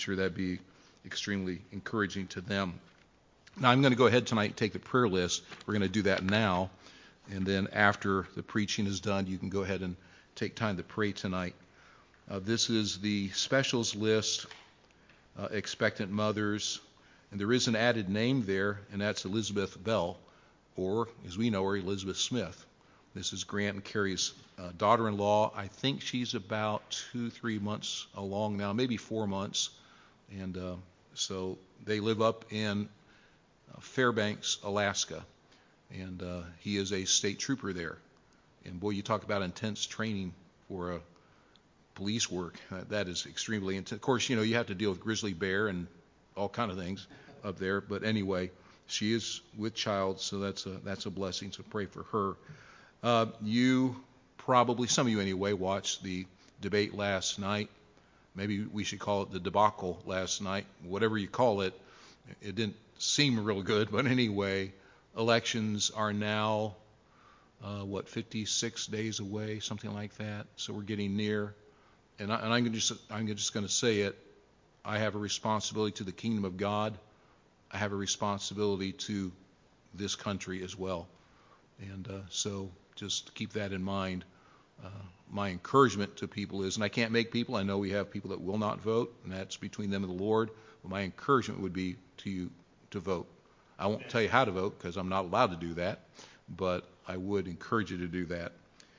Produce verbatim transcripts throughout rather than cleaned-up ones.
sure that'd be extremely encouraging to them. Now, I'm going to go ahead tonight and take the prayer list. We're going to do that now. And then after the preaching is done, you can go ahead and take time to pray tonight. Uh, this is the specials list, uh, expectant mothers. And there is an added name there, and that's Elizabeth Bell, or as we know her, Elizabeth Smith. This is Grant and Carrie's uh, daughter-in-law. I think she's about two, three months along now, maybe four months. And uh, so they live up in uh, Fairbanks, Alaska. And uh, he is a state trooper there. And boy, you talk about intense training for a police work. Uh, that is extremely intense. Of course, you know, you have to deal with grizzly bear and all kind of things up there. But anyway, she is with child, so that's a that's a blessing. So pray for her. Uh, you probably, some of you anyway, watched the debate last night. Maybe we should call it the debacle last night. Whatever you call it, it didn't seem real good. But anyway, elections are now, uh, what, fifty-six days away, something like that. So we're getting near. And, I, and I'm just I'm just going to say it. I have a responsibility to the kingdom of God. I have a responsibility to this country as well. And uh, so just keep that in mind. Uh, my encouragement to people is, and I can't make people, I know we have people that will not vote, and that's between them and the Lord. But my encouragement would be to you to vote. I won't tell you how to vote because I'm not allowed to do that, but I would encourage you to do that.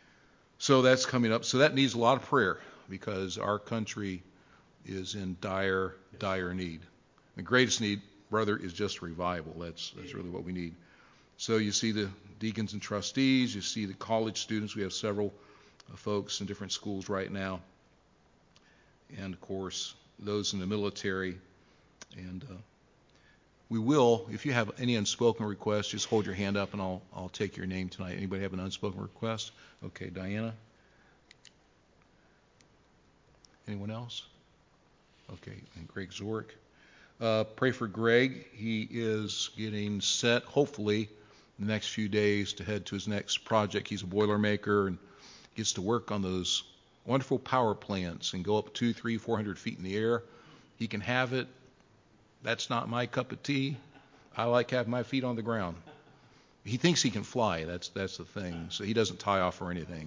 So that's coming up. So that needs a lot of prayer because our country is in dire, dire need. The greatest need, brother, is just revival. That's that's really what we need. So you see the deacons and trustees, you see the college students. We have several uh, folks in different schools right now. And, of course, those in the military. And uh, we will, if you have any unspoken requests, just hold your hand up and I'll I'll take your name tonight. Anybody have an unspoken request? Okay, Diana? Anyone else? Okay, and Greg Zork. Uh, pray for Greg. He is getting set, hopefully, in the next few days to head to his next project. He's a Boilermaker and gets to work on those wonderful power plants and go up two, three, four hundred feet in the air. He can have it. That's not my cup of tea. I like having my feet on the ground. He thinks he can fly. That's that's the thing. So he doesn't tie off or anything.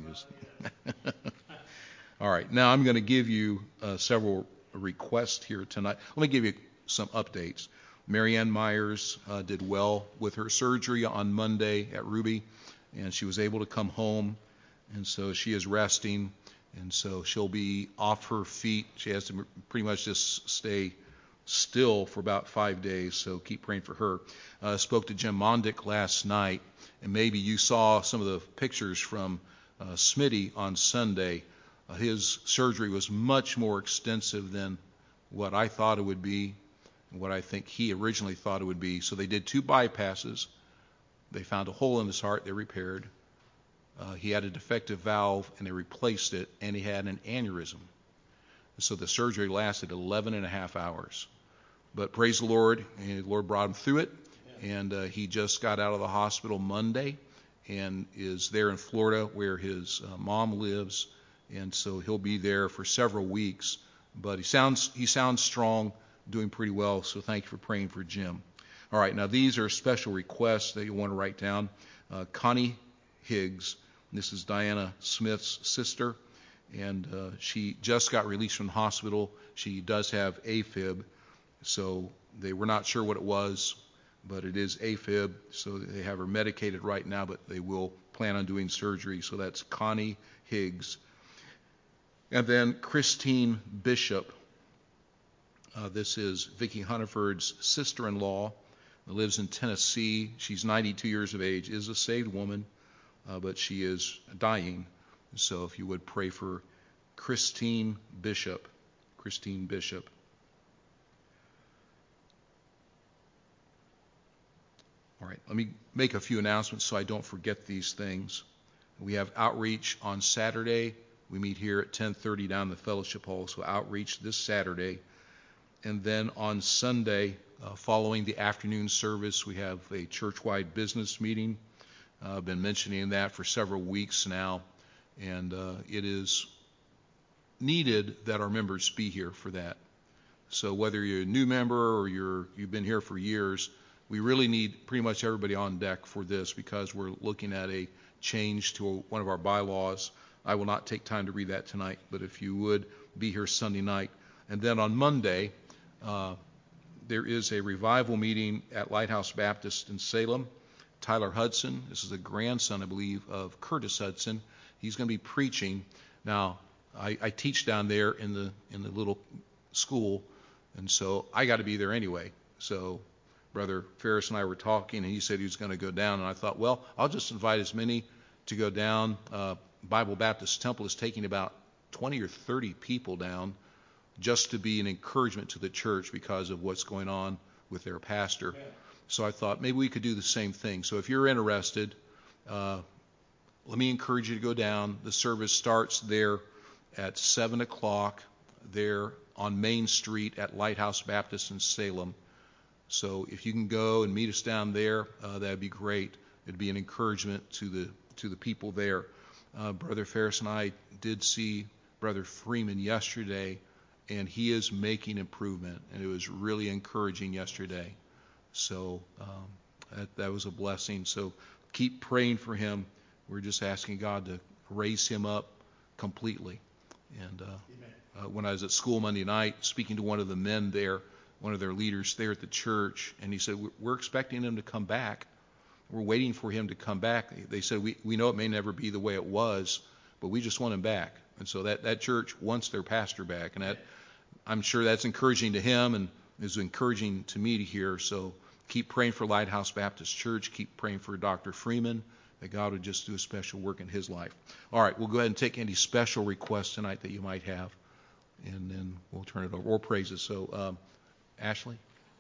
All right. Now I'm going to give you uh, several requests here tonight. Let me give you some updates. Marianne Myers uh, did well with her surgery on Monday at Ruby, and she was able to come home, and so she is resting, and so she'll be off her feet. She has to pretty much just stay still for about five days, so keep praying for her. I uh, spoke to Jim Mondick last night, and maybe you saw some of the pictures from uh, Smitty on Sunday. Uh, his surgery was much more extensive than what I thought it would be, and what I think he originally thought it would be. So they did two bypasses. They found a hole in his heart. They repaired. Uh, he had a defective valve, and they replaced it, and he had an aneurysm. So the surgery lasted eleven and a half hours. But praise the Lord, and the Lord brought him through it. And uh, he just got out of the hospital Monday and is there in Florida where his uh, mom lives. And so he'll be there for several weeks. But he sounds he sounds strong, doing pretty well. So thank you for praying for Jim. All right, now these are special requests that you want to write down. Uh, Connie Higgs, this is Diana Smith's sister. And uh, she just got released from the hospital. She does have AFib, so they were not sure what it was, but it is AFib. So they have her medicated right now, but they will plan on doing surgery. So that's Connie Higgs. And then Christine Bishop. Uh, this is Vicki Hunniford's sister-in-law, who lives in Tennessee. She's ninety-two years of age, is a saved woman, uh, but she is dying. So if you would pray for Christine Bishop. Christine Bishop. All right, let me make a few announcements so I don't forget these things. We have outreach on Saturday. We meet here at ten thirty down in the fellowship hall, so outreach this Saturday. And then on Sunday, uh, following the afternoon service, we have a church-wide business meeting. Uh, I've been mentioning that for several weeks now. And uh, it is needed that our members be here for that. So whether you're a new member or you're, you've been here for years, we really need pretty much everybody on deck for this because we're looking at a change to one of our bylaws. I will not take time to read that tonight, but if you would be here Sunday night. And then on Monday, uh, there is a revival meeting at Lighthouse Baptist in Salem. Tyler Hudson, this is a grandson, I believe, of Curtis Hudson. He's going to be preaching. Now, I, I teach down there in the in the little school, and so I got to be there anyway. So Brother Ferris and I were talking, and he said he was going to go down, and I thought, well, I'll just invite as many to go down. Uh, Bible Baptist Temple is taking about twenty or thirty people down just to be an encouragement to the church because of what's going on with their pastor. Yeah. So I thought maybe we could do the same thing. So if you're interested, uh, let me encourage you to go down. The service starts there at seven o'clock there on Main Street at Lighthouse Baptist in Salem. So if you can go and meet us down there, uh, that would be great. It'd be an encouragement to the to the people there. Uh, Brother Ferris and I did see Brother Freeman yesterday, and he is making improvement, and it was really encouraging yesterday. So um, that, that was a blessing. So keep praying for him. We're just asking God to raise him up completely. And uh, uh, when I was at school Monday night, speaking to one of the men there, one of their leaders there at the church, and he said, we're expecting him to come back. We're waiting for him to come back. They said, we, we know it may never be the way it was, but we just want him back. And so that, that church wants their pastor back. And that, I'm sure that's encouraging to him and is encouraging to me to hear. So keep praying for Lighthouse Baptist Church. Keep praying for Doctor Freeman, that God would just do a special work in his life. All right, we'll go ahead and take any special requests tonight that you might have, and then we'll turn it over. Or praises. So, um, Ashley?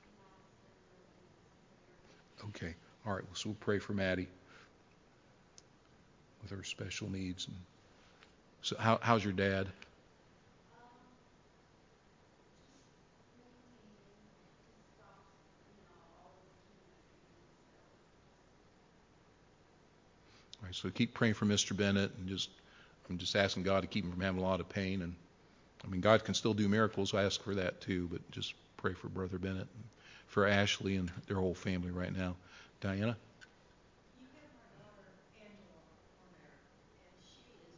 Okay. All right, so we'll pray for Maddie with her special needs. And so how, how's your dad? All right, so keep praying for Mister Bennett, and just I'm just asking God to keep him from having a lot of pain. And I mean, God can still do miracles. I ask for that too, but just pray for Brother Bennett, and for Ashley and their whole family right now. Diana? You have my daughter Angela on there, and she is,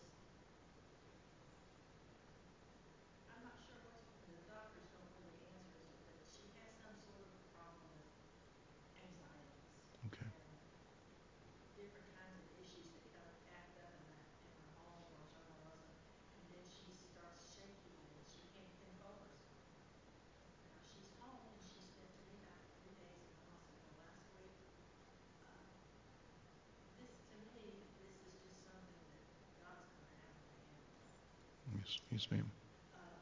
I'm not sure what's, the doctors don't really answer as to, but she has some sort of a problem with anxieties. Okay. And different kinds of issues that come act up in the in her home while Jonah wasn't, and then she starts shaking and she can't control herself. Now she's home and she spent three night three days in the hospital last week. Uh, this to me, this is just something that God's going to have to handle. Yes, yes, ma'am. Uh,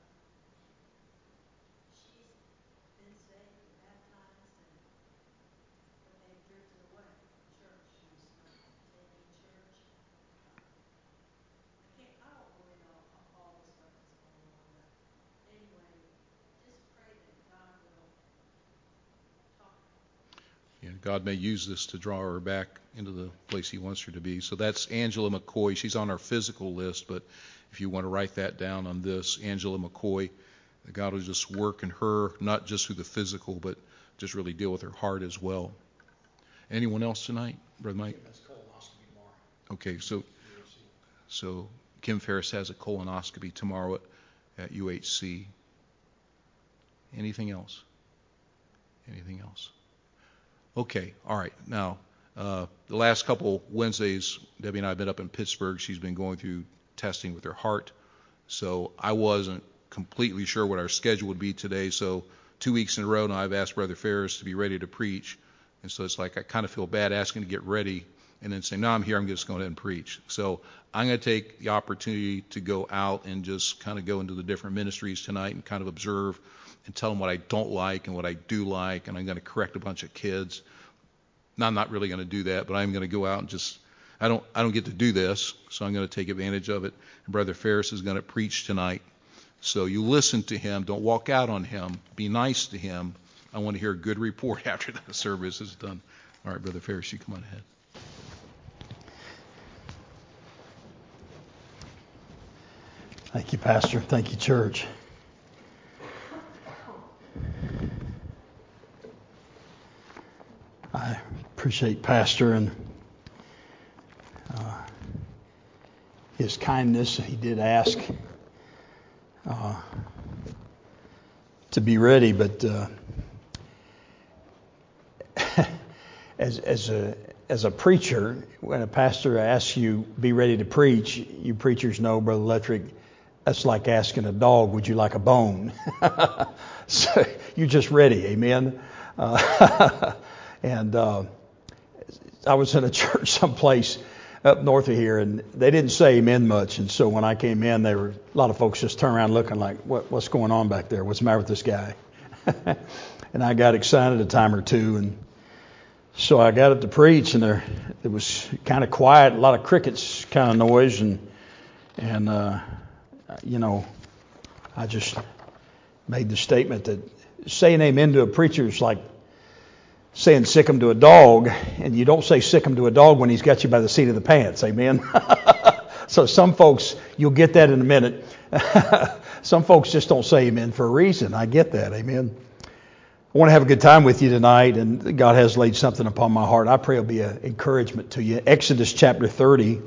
she's been saved and baptized, and but they've drifted away from church. She's not attending church. Uh, I can't. I won't go into all, all the stuff that's going on, but anyway, just pray that God will talk to her. Yeah, God may use this to draw her back into the place He wants her to be. So that's Angela McCoy. She's on our physical list, but if you want to write that down on this, Angela McCoy, God will just work in her, not just through the physical, but just really deal with her heart as well. Anyone else tonight, Brother Mike? Kim has colonoscopy tomorrow. Okay, so so Kim Ferris has a colonoscopy tomorrow at, at U H C. Anything else? Anything else? Okay, all right. Now, uh, the last couple Wednesdays, Debbie and I have been up in Pittsburgh. She's been going through testing with her heart. So I wasn't completely sure what our schedule would be today. So two weeks in a row now I've asked Brother Ferris to be ready to preach. And so it's like I kind of feel bad asking to get ready and then saying, no, I'm here, I'm just going to go ahead and preach. So I'm going to take the opportunity to go out and just kind of go into the different ministries tonight and kind of observe and tell them what I don't like and what I do like, and I'm going to correct a bunch of kids. Now, I'm not really going to do that, but I'm going to go out and just, I don't I don't get to do this, so I'm going to take advantage of it. And Brother Ferris is going to preach tonight. So you listen to him. Don't walk out on him. Be nice to him. I want to hear a good report after the service is done. All right, Brother Ferris, you come on ahead. Thank you, Pastor. Thank you, church. I appreciate Pastor and uh, his kindness. He did ask uh, to be ready, but uh, as as a as a preacher, when a pastor asks you be ready to preach, you preachers know, Brother Electric, that's like asking a dog, would you like a bone? So you're just ready, amen. Uh, and uh, I was in a church someplace up north of here, and they didn't say amen much. And so when I came in, there were a lot of folks just turned around looking like, what, what's going on back there? What's the matter with this guy? And I got excited a time or two, and so I got up to preach, and there it was kind of quiet, a lot of crickets kind of noise, and and uh, you know, I just made the statement that saying amen to a preacher is like saying sick him to a dog, and you don't say sick him to a dog when he's got you by the seat of the pants, amen? So some folks, you'll get that in a minute. Some folks just don't say amen for a reason. I get that, amen? I want to have a good time with you tonight, and God has laid something upon my heart. I pray it'll be an encouragement to you. Exodus chapter thirty.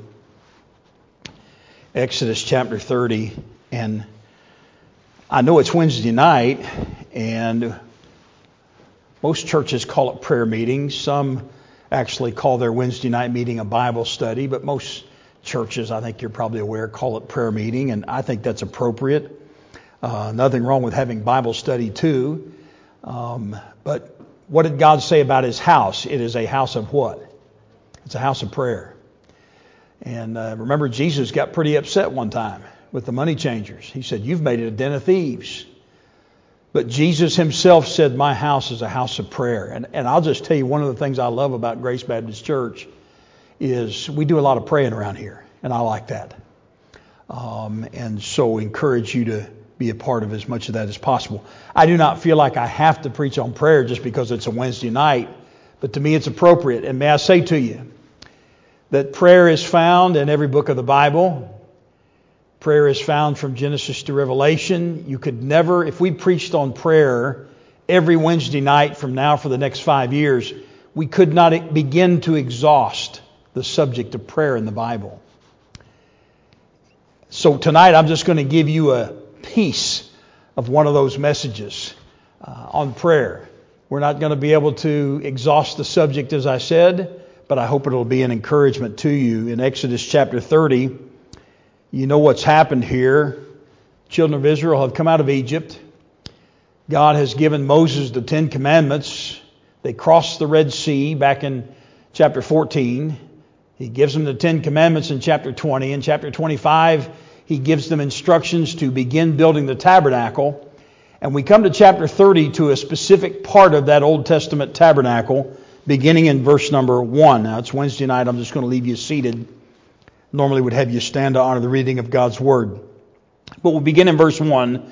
Exodus chapter thirty, and I know it's Wednesday night, and most churches call it prayer meetings. Some actually call their Wednesday night meeting a Bible study, but most churches, I think you're probably aware, call it prayer meeting, and I think that's appropriate. Uh, nothing wrong with having Bible study too. Um, but what did God say about His house? It is a house of what? It's a house of prayer. And uh, remember, Jesus got pretty upset one time with the money changers. He said, you've made it a den of thieves. But Jesus Himself said, my house is a house of prayer. And, and I'll just tell you, one of the things I love about Grace Baptist Church is we do a lot of praying around here. And I like that. Um, and so encourage you to be a part of as much of that as possible. I do not feel like I have to preach on prayer just because it's a Wednesday night. But to me, it's appropriate. And may I say to you that prayer is found in every book of the Bible. Prayer is found from Genesis to Revelation. You could never, if we preached on prayer every Wednesday night from now for the next five years, we could not begin to exhaust the subject of prayer in the Bible. So tonight I'm just going to give you a piece of one of those messages uh, on prayer. We're not going to be able to exhaust the subject, as I said, but I hope it'll be an encouragement to you. In Exodus chapter thirty, you know what's happened here. Children of Israel have come out of Egypt. God has given Moses the Ten Commandments. They crossed the Red Sea back in chapter fourteen. He gives them the Ten Commandments in chapter twenty. In chapter twenty-five, He gives them instructions to begin building the tabernacle. And we come to chapter thirty to a specific part of that Old Testament tabernacle, beginning in verse number one. Now, it's Wednesday night. I'm just going to leave you seated. Normally would have you stand to honor the reading of God's Word. But we'll begin in verse one,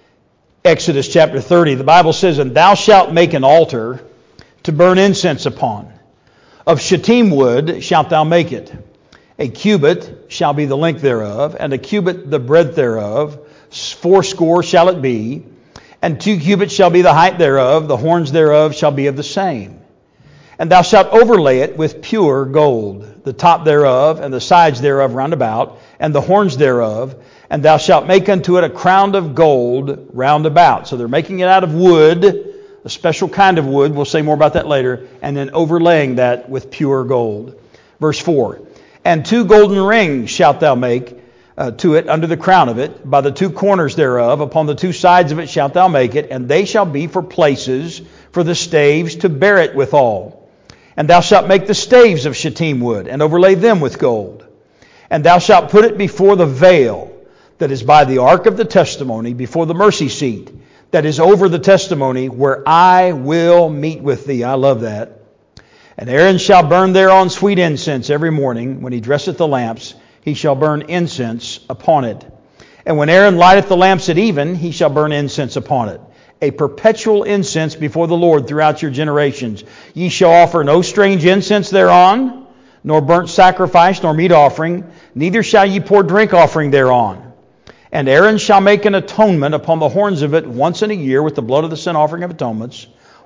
Exodus chapter thirty. The Bible says, and thou shalt make an altar to burn incense upon. Of shittim wood shalt thou make it. A cubit shall be the length thereof, and a cubit the breadth thereof. Fourscore shall it be, and two cubits shall be the height thereof. The horns thereof shall be of the same. And thou shalt overlay it with pure gold, the top thereof, and the sides thereof round about, and the horns thereof. And thou shalt make unto it a crown of gold round about. So they're making it out of wood, a special kind of wood. We'll say more about that later. And then overlaying that with pure gold. Verse four. And two golden rings shalt thou make uh, to it under the crown of it, by the two corners thereof. Upon the two sides of it shalt thou make it, and they shall be for places for the staves to bear it withal. And thou shalt make the staves of shittim wood, and overlay them with gold. And thou shalt put it before the veil that is by the ark of the testimony, before the mercy seat that is over the testimony, where I will meet with thee. I love that. And Aaron shall burn thereon sweet incense every morning. When he dresseth the lamps, he shall burn incense upon it. And when Aaron lighteth the lamps at even, he shall burn incense upon it. A perpetual incense before the Lord throughout your generations. Ye shall offer no strange incense thereon, nor burnt sacrifice, nor meat offering, neither shall ye pour drink offering thereon. And Aaron shall make an atonement upon the horns of it once in a year with the blood of the sin offering of atonements.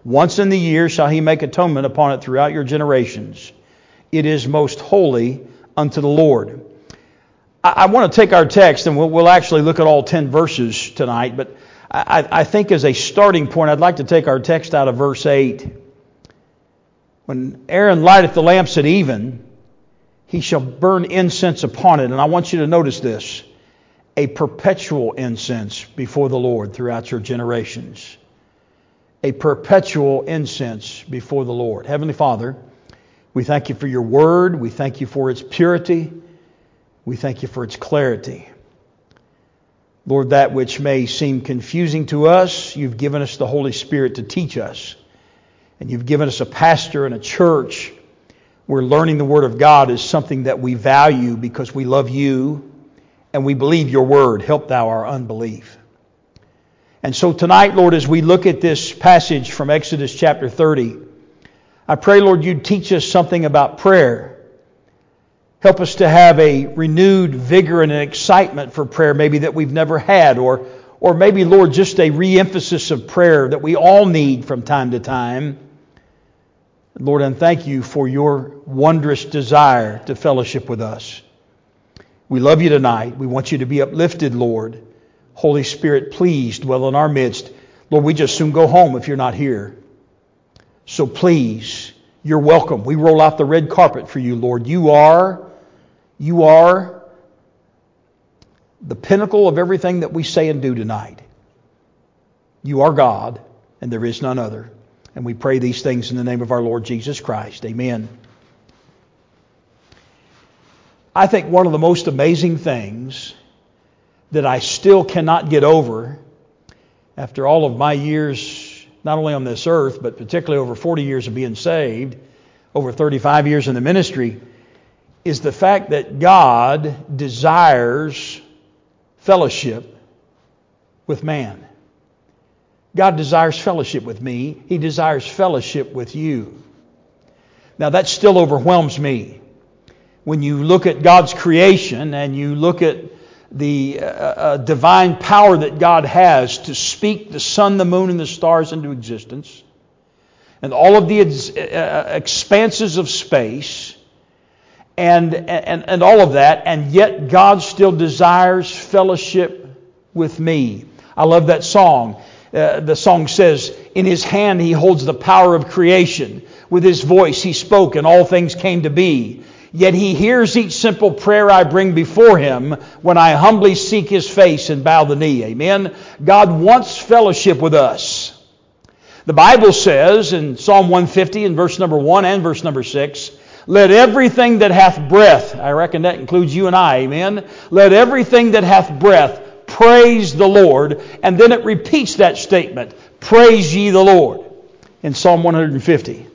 Once in the year shall he make atonement upon it throughout your generations. It is most holy unto the Lord. I, I want to take our text, and we'll, we'll actually look at all ten verses tonight, but I, I think as a starting point, I'd like to take our text out of verse eight. When Aaron lighteth the lamps at even, he shall burn incense upon it. And I want you to notice this. A perpetual incense before the Lord throughout your generations. A perpetual incense before the Lord. Heavenly Father, we thank you for your word. We thank you for its purity. We thank you for its clarity. Lord, that which may seem confusing to us, you've given us the Holy Spirit to teach us. And you've given us a pastor and a church where learning the Word of God is something that we value because we love you and we believe your word. Help thou our unbelief. And so tonight, Lord, as we look at this passage from Exodus chapter thirty, I pray, Lord, you'd teach us something about prayer. Help us to have a renewed vigor and an excitement for prayer maybe that we've never had, or, or maybe, Lord, just a re-emphasis of prayer that we all need from time to time. Lord, and thank you for your wondrous desire to fellowship with us. We love you tonight. We want you to be uplifted, Lord. Holy Spirit, please dwell in our midst. Lord, we just soon go home if you're not here. So please, you're welcome. We roll out the red carpet for you, Lord. You are, you are the pinnacle of everything that we say and do tonight. You are God, and there is none other. And we pray these things in the name of our Lord Jesus Christ. Amen. I think one of the most amazing things that I still cannot get over after all of my years, not only on this earth, but particularly over forty years of being saved, over thirty-five years in the ministry, is the fact that God desires fellowship with man. God desires fellowship with me. He desires fellowship with you. Now that still overwhelms me. When you look at God's creation and you look at the uh, uh, divine power that God has to speak the sun, the moon, and the stars into existence, and all of the uh, expanses of space, and, and, and all of that, and yet God still desires fellowship with me. I love that song. Uh, the song says, in His hand He holds the power of creation. With His voice He spoke and all things came to be. Yet He hears each simple prayer I bring before Him when I humbly seek His face and bow the knee. Amen. God wants fellowship with us. The Bible says in Psalm one fifty in verse number one and verse number six, let everything that hath breath, I reckon that includes you and I, amen. Let everything that hath breath praise the Lord. And then it repeats that statement, praise ye the Lord, in Psalm one fifty.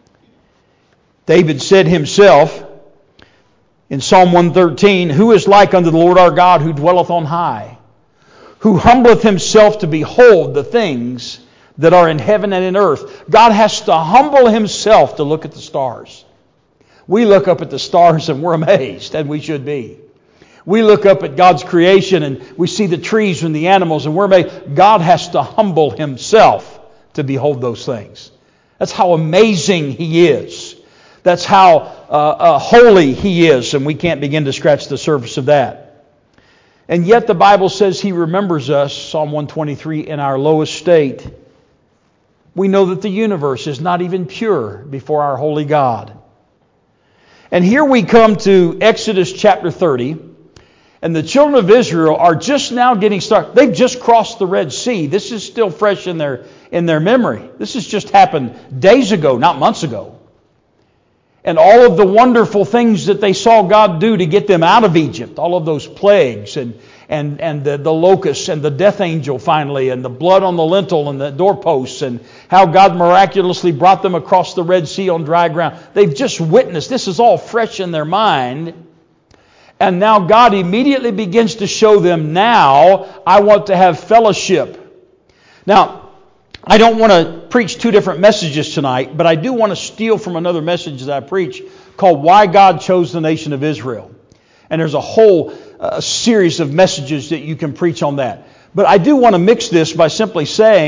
David said himself in Psalm one thirteen, who is like unto the Lord our God, who dwelleth on high, who humbleth himself to behold the things that are in heaven and in earth. God has to humble Himself to look at the stars. We look up at the stars and we're amazed, and we should be. We look up at God's creation and we see the trees and the animals and we're amazed. God has to humble Himself to behold those things. That's how amazing He is. That's how uh, uh, holy He is, and we can't begin to scratch the surface of that. And yet the Bible says He remembers us, Psalm one twenty-three, in our lowest state. We know that the universe is not even pure before our holy God. And here we come to Exodus chapter thirty. And the children of Israel are just now getting started. They've just crossed the Red Sea. This is still fresh in their, in their memory. This has just happened days ago, not months ago. And all of the wonderful things that they saw God do to get them out of Egypt, all of those plagues and, and, and the, the locusts and the death angel finally, and the blood on the lintel and the doorposts, and how God miraculously brought them across the Red Sea on dry ground. They've just witnessed. This is all fresh in their mind. And now God immediately begins to show them, now I want to have fellowship. Now, I don't want to preach two different messages tonight, but I do want to steal from another message that I preach called Why God Chose the Nation of Israel. And there's a whole uh, series of messages that you can preach on that. But I do want to mix this by simply saying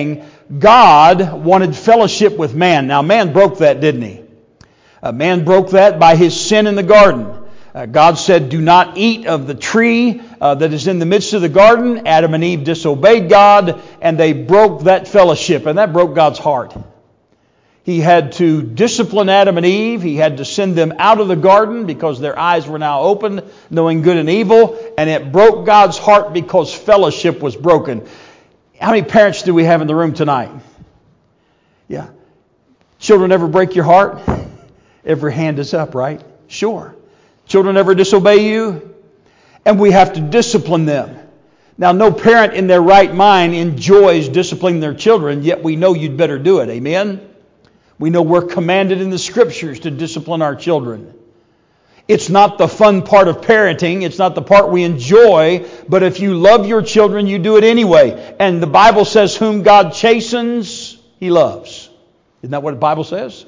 God wanted fellowship with man. Now, man broke that, didn't he? Uh, man broke that by his sin in the garden. Uh, God said, do not eat of the tree uh, that is in the midst of the garden. Adam and Eve disobeyed God, and they broke that fellowship, and that broke God's heart. He had to discipline Adam and Eve. He had to send them out of the garden because their eyes were now open, knowing good and evil, and it broke God's heart because fellowship was broken. How many parents do we have in the room tonight? Yeah. Children ever break your heart? Every hand is up, right? Sure. Children ever disobey you? And we have to discipline them. Now, no parent in their right mind enjoys disciplining their children, yet we know you'd better do it. Amen? We know we're commanded in the Scriptures to discipline our children. It's not the fun part of parenting. It's not the part we enjoy. But if you love your children, you do it anyway. And the Bible says, whom God chastens, He loves. Isn't that what the Bible says?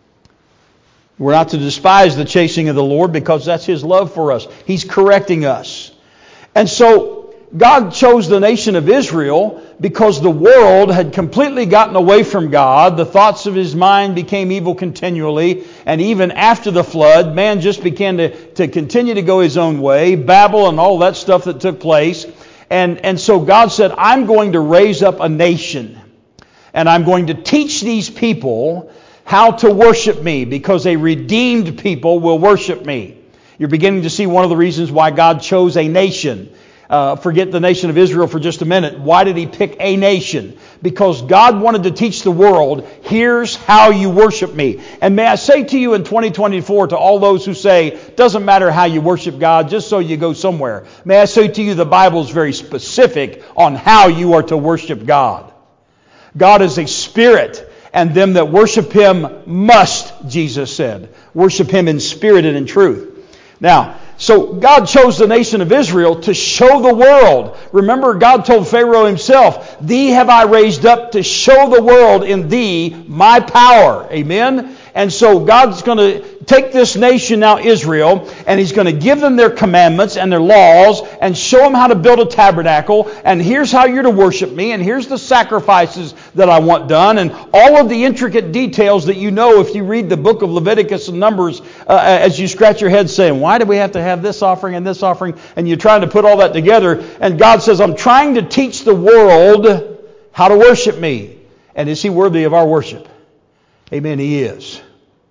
We're not to despise the chastening of the Lord because that's His love for us. He's correcting us. And so God chose the nation of Israel because the world had completely gotten away from God. The thoughts of his mind became evil continually. And even after the flood, man just began to, to continue to go his own way. Babel and all that stuff that took place. And, and so God said, I'm going to raise up a nation. And I'm going to teach these people how to worship me, because a redeemed people will worship me. You're beginning to see one of the reasons why God chose a nation. Uh, forget the nation of Israel for just a minute. Why did He pick a nation? Because God wanted to teach the world, here's how you worship me. And may I say to you in twenty twenty-four, to all those who say, doesn't matter how you worship God, just so you go somewhere. May I say to you, the Bible is very specific on how you are to worship God. God is a spirit. And them that worship Him must, Jesus said, worship Him in spirit and in truth. Now, so God chose the nation of Israel to show the world. Remember, God told Pharaoh himself, thee have I raised up to show the world in thee my power. Amen? And so God's going to take this nation now, Israel, and He's going to give them their commandments and their laws and show them how to build a tabernacle. And here's how you're to worship me. And here's the sacrifices that I want done. And all of the intricate details that you know if you read the book of Leviticus and Numbers, uh, as you scratch your head saying, why do we have to have this offering and this offering? And you're trying to put all that together. And God says, I'm trying to teach the world how to worship me. And is He worthy of our worship? Amen, He is.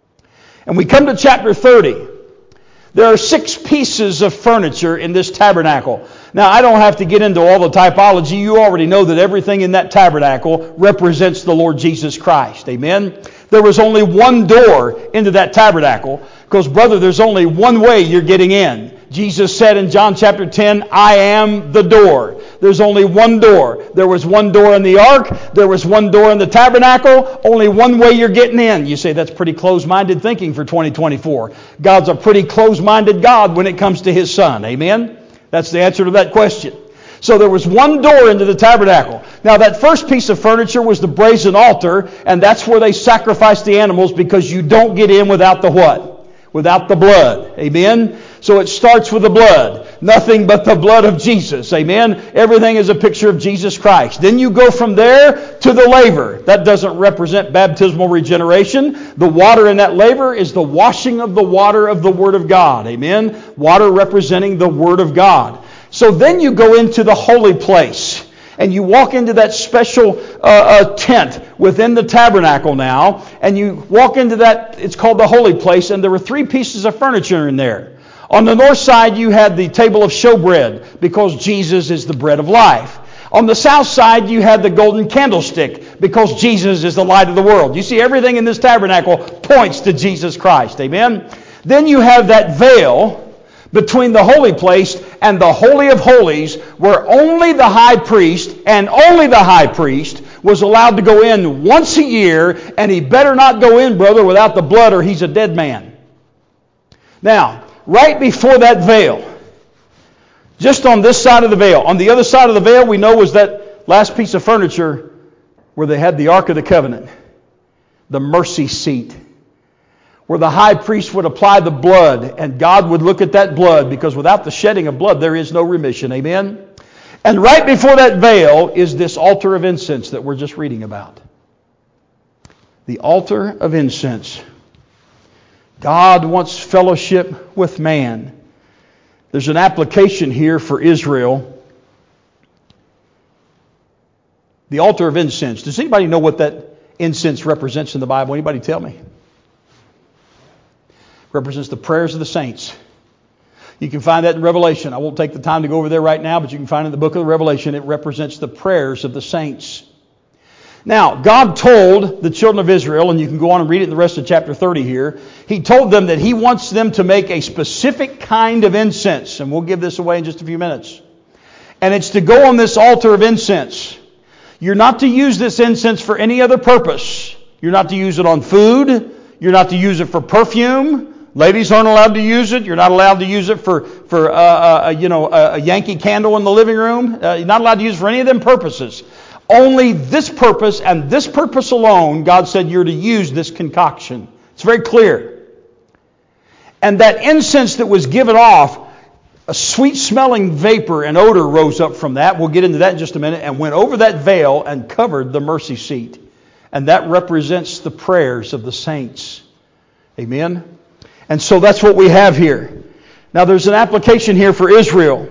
And we come to chapter thirty. There are six pieces of furniture in this tabernacle. Now, I don't have to get into all the typology. You already know that everything in that tabernacle represents the Lord Jesus Christ. Amen? There was only one door into that tabernacle because, brother, there's only one way you're getting in. Jesus said in John chapter ten, I am the door. There's only one door. There was one door in the ark. There was one door in the tabernacle. Only one way you're getting in. You say that's pretty close-minded thinking for twenty twenty-four. God's a pretty close-minded God when it comes to His Son. Amen? That's the answer to that question. So there was one door into the tabernacle. Now that first piece of furniture was the brazen altar, and that's where they sacrificed the animals because you don't get in without the what? Without the blood. Amen? So it starts with the blood. Nothing but the blood of Jesus. Amen? Everything is a picture of Jesus Christ. Then you go from there to the laver. That doesn't represent baptismal regeneration. The water in that laver is the washing of the water of the Word of God. Amen? Water representing the Word of God. So then you go into the holy place. And you walk into that special uh, uh, tent within the tabernacle now. And you walk into that, it's called the holy place. And there were three pieces of furniture in there. On the north side, you had the table of showbread, because Jesus is the bread of life. On the south side, you had the golden candlestick, because Jesus is the light of the world. You see, everything in this tabernacle points to Jesus Christ. Amen? Then you have that veil between the holy place and the Holy of Holies, where only the high priest, and only the high priest, was allowed to go in once a year, and he better not go in, brother, without the blood, or he's a dead man. Now, right before that veil, just on this side of the veil, on the other side of the veil, we know was that last piece of furniture where they had the Ark of the Covenant, the mercy seat, where the high priest would apply the blood, and God would look at that blood, because without the shedding of blood, there is no remission. Amen? And right before that veil is this altar of incense that we're just reading about. The altar of incense. God wants fellowship with man. There's an application here for Israel. The altar of incense. Does anybody know what that incense represents in the Bible? Anybody tell me? Represents the prayers of the saints. You can find that in Revelation. I won't take the time to go over there right now, but you can find it in the book of Revelation. It represents the prayers of the saints. Now, God told the children of Israel, and you can go on and read it in the rest of chapter thirty here, He told them that He wants them to make a specific kind of incense, and we'll give this away in just a few minutes. And it's to go on this altar of incense. You're not to use this incense for any other purpose. You're not to use it on food. You're not to use it for perfume. Ladies aren't allowed to use it. You're not allowed to use it for, for uh, uh, you know, a, a Yankee candle in the living room. Uh, you're not allowed to use it for any of them purposes. Only this purpose and this purpose alone, God said you're to use this concoction. It's very clear. And that incense that was given off, a sweet-smelling vapor and odor rose up from that. We'll get into that in just a minute. And went over that veil and covered the mercy seat. And that represents the prayers of the saints. Amen? And so that's what we have here. Now there's an application here for Israel.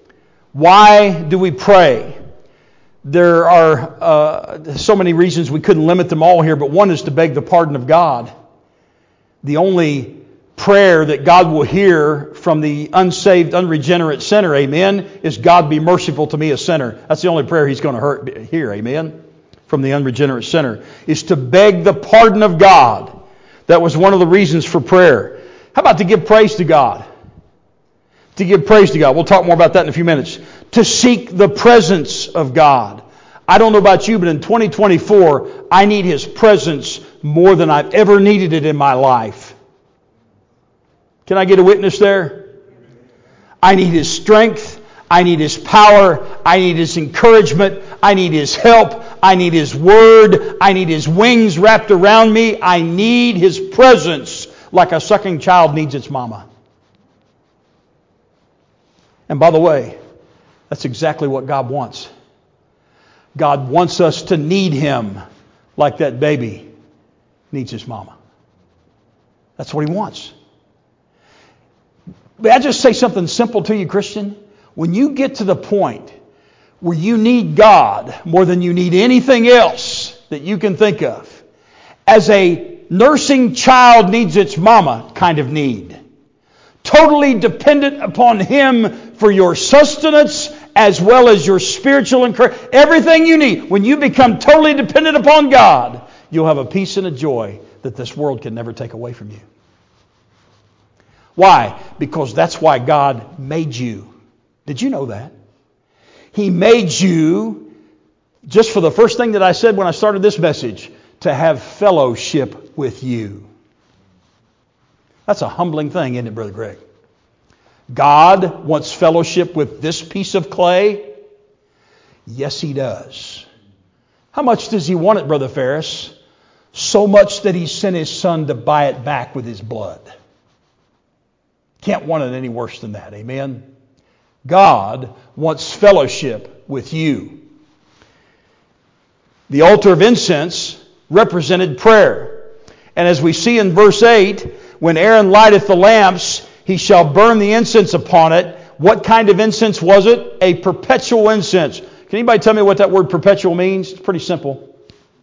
Why do we pray? There are uh, so many reasons we couldn't limit them all here, but one is to beg the pardon of God. The only prayer that God will hear from the unsaved, unregenerate sinner, amen, is God be merciful to me, a sinner. That's the only prayer He's going to hurt, hear, amen, from the unregenerate sinner, is to beg the pardon of God. That was one of the reasons for prayer. How about to give praise to God? To give praise to God. We'll talk more about that in a few minutes. To seek the presence of God. I don't know about you, but in twenty twenty-four, I need His presence more than I've ever needed it in my life. Can I get a witness there? I need His strength. I need His power. I need His encouragement. I need His help. I need His word. I need His wings wrapped around me. I need His presence like a sucking child needs its mama. And by the way, that's exactly what God wants. God wants us to need Him like that baby needs his mama. That's what He wants. May I just say something simple to you, Christian? When you get to the point where you need God more than you need anything else that you can think of, as a nursing child needs its mama kind of need, totally dependent upon Him for your sustenance as well as your spiritual encouragement, everything you need. When you become totally dependent upon God, you'll have a peace and a joy that this world can never take away from you. Why? Because that's why God made you. Did you know that? He made you, just for the first thing that I said when I started this message, to have fellowship with you. That's a humbling thing, isn't it, Brother Greg? God wants fellowship with this piece of clay? Yes, He does. How much does He want it, Brother Ferris? So much that He sent His Son to buy it back with His blood. Can't want it any worse than that, amen? God wants fellowship with you. The altar of incense represented prayer. And as we see in verse eight, when Aaron lighteth the lamps, he shall burn the incense upon it. What kind of incense was it? A perpetual incense. Can anybody tell me what that word perpetual means? It's pretty simple.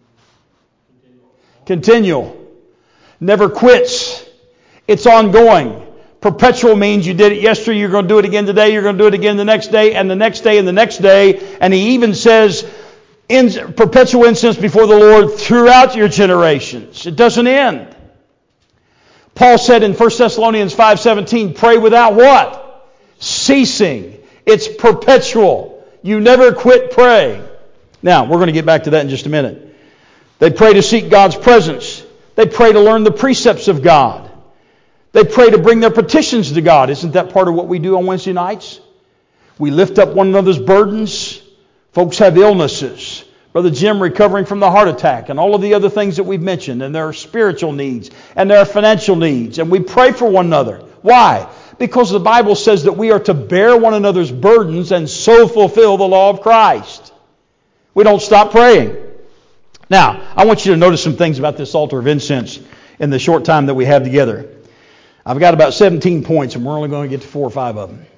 Continual. Never quits. It's ongoing. Perpetual means you did it yesterday, you're going to do it again today, you're going to do it again the next day, and the next day, and the next day. And He even says, in perpetual incense before the Lord throughout your generations. It doesn't end. Paul said in First Thessalonians five seventeen, pray without what? Ceasing. It's perpetual. You never quit praying. Now, we're going to get back to that in just a minute. They pray to seek God's presence. They pray to learn the precepts of God. They pray to bring their petitions to God. Isn't that part of what we do on Wednesday nights? We lift up one another's burdens. Folks have illnesses. Brother Jim recovering from the heart attack and all of the other things that we've mentioned. And there are spiritual needs and there are financial needs. And we pray for one another. Why? Because the Bible says that we are to bear one another's burdens and so fulfill the law of Christ. We don't stop praying. Now, I want you to notice some things about this altar of incense in the short time that we have together. I've got about seventeen points, and we're only going to get to four or five of them.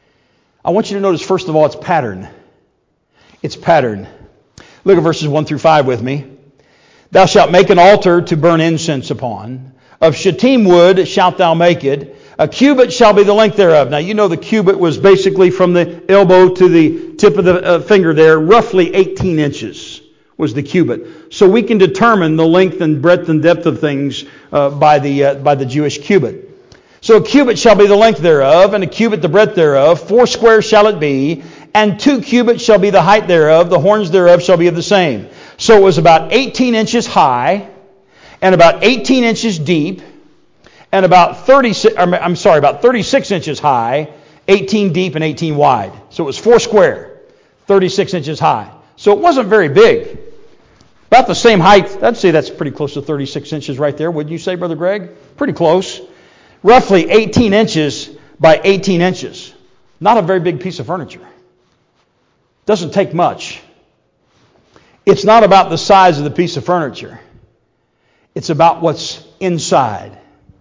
I want you to notice, first of all, its pattern. Its pattern. Look at verses one through five with me. Thou shalt make an altar to burn incense upon. Of shittim wood shalt thou make it. A cubit shall be the length thereof. Now, you know the cubit was basically from the elbow to the tip of the uh, finger there, roughly eighteen inches was the cubit. So we can determine the length and breadth and depth of things uh, by the uh, by the Jewish cubit. So a cubit shall be the length thereof, and a cubit the breadth thereof. Four square shall it be, and two cubits shall be the height thereof. The horns thereof shall be of the same. So it was about eighteen inches high, and about eighteen inches deep, and about thirty-six. I'm sorry, about thirty-six inches high, eighteen deep, and eighteen wide. So it was four square, thirty-six inches high. So it wasn't very big. About the same height. I'd say that's pretty close to thirty-six inches right there. Wouldn't you say, Brother Greg? Pretty close. Roughly eighteen inches by eighteen inches. Not a very big piece of furniture. Doesn't take much. It's not about the size of the piece of furniture. It's about what's inside.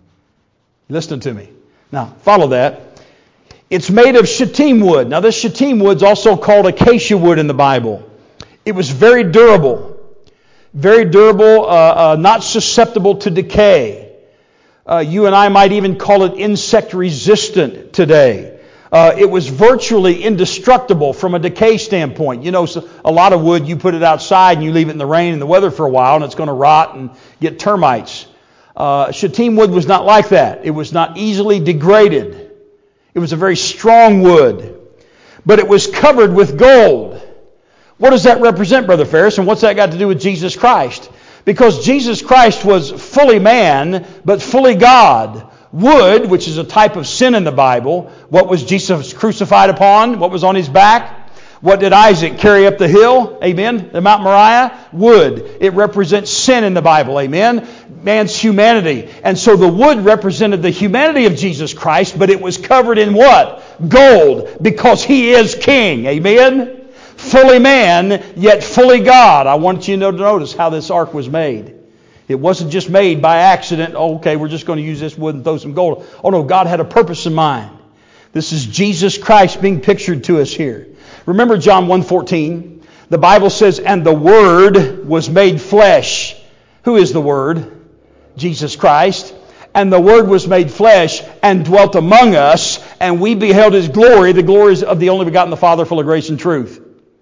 Listen to me. Now, follow that. It's made of shittim wood. Now, this shittim wood is also called acacia wood in the Bible. It was very durable. Very durable, uh, uh, not susceptible to decay. Uh, you and I might even call it insect resistant today. Uh, it was virtually indestructible from a decay standpoint. You know, so a lot of wood, you put it outside and you leave it in the rain and the weather for a while and it's going to rot and get termites. Uh, shittim wood was not like that. It was not easily degraded. It was a very strong wood. But it was covered with gold. What does that represent, Brother Ferris? And what's that got to do with Jesus Christ? Because Jesus Christ was fully man, but fully God. Wood, which is a type of sin in the Bible. What was Jesus crucified upon? What was on his back? What did Isaac carry up the hill? Amen. The Mount Moriah? Wood. It represents sin in the Bible. Amen. Man's humanity. And so the wood represented the humanity of Jesus Christ, but it was covered in what? Gold. Because he is king. Amen. Fully man, yet fully God. I want you to notice how this ark was made. It wasn't just made by accident. Oh, okay, we're just going to use this wood and throw some gold. Oh no, God had a purpose in mind. This is Jesus Christ being pictured to us here. Remember John one fourteen. The Bible says, and the Word was made flesh. Who is the Word? Jesus Christ. And the Word was made flesh and dwelt among us, and we beheld His glory, the glories of the only begotten the Father, full of grace and truth.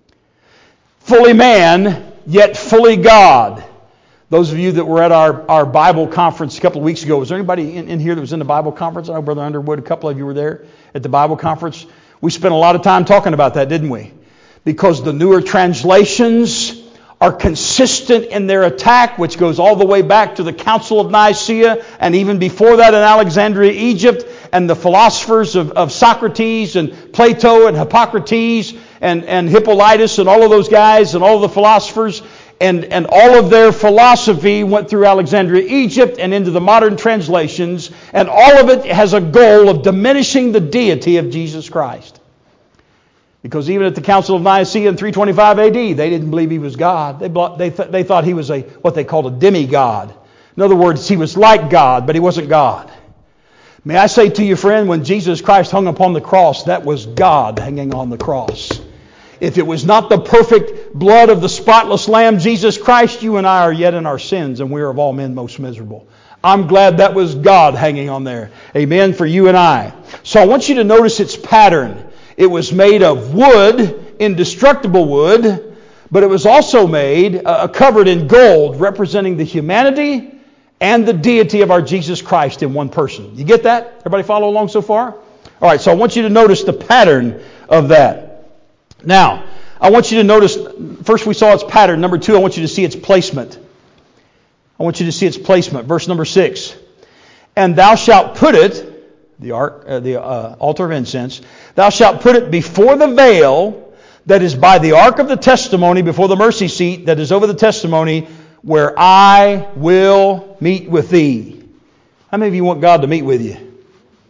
Fully man, yet fully God. Those of you that were at our, our Bible conference a couple of weeks ago, was there anybody in, in here that was in the Bible conference? I know Brother Underwood, a couple of you were there at the Bible conference. We spent a lot of time talking about that, didn't we? Because the newer translations are consistent in their attack, which goes all the way back to the Council of Nicaea, and even before that in Alexandria, Egypt, and the philosophers of, of Socrates and Plato and Hippocrates and, and Hippolytus and all of those guys and all of the philosophers. And, and all of their philosophy went through Alexandria, Egypt, and into the modern translations. And all of it has a goal of diminishing the deity of Jesus Christ. Because even at the Council of Nicaea in three twenty-five A D, they didn't believe he was God. They, they, th- they thought he was a what they called a demigod. In other words, he was like God, but he wasn't God. May I say to you, friend, when Jesus Christ hung upon the cross, that was God hanging on the cross. If it was not the perfect blood of the spotless Lamb, Jesus Christ, you and I are yet in our sins, and we are of all men most miserable. I'm glad that was God hanging on there. Amen, for you and I. So I want you to notice its pattern. It was made of wood, indestructible wood, but it was also made, uh, covered in gold, representing the humanity and the deity of our Jesus Christ in one person. You get that? Everybody follow along so far? All right, so I want you to notice the pattern of that. Now, I want you to notice, first we saw its pattern. Number two, I want you to see its placement. I want you to see its placement. Verse number six. And thou shalt put it, the, ark, uh, the uh, altar of incense, thou shalt put it before the veil that is by the ark of the testimony, before the mercy seat that is over the testimony, where I will meet with thee. How many of you want God to meet with you?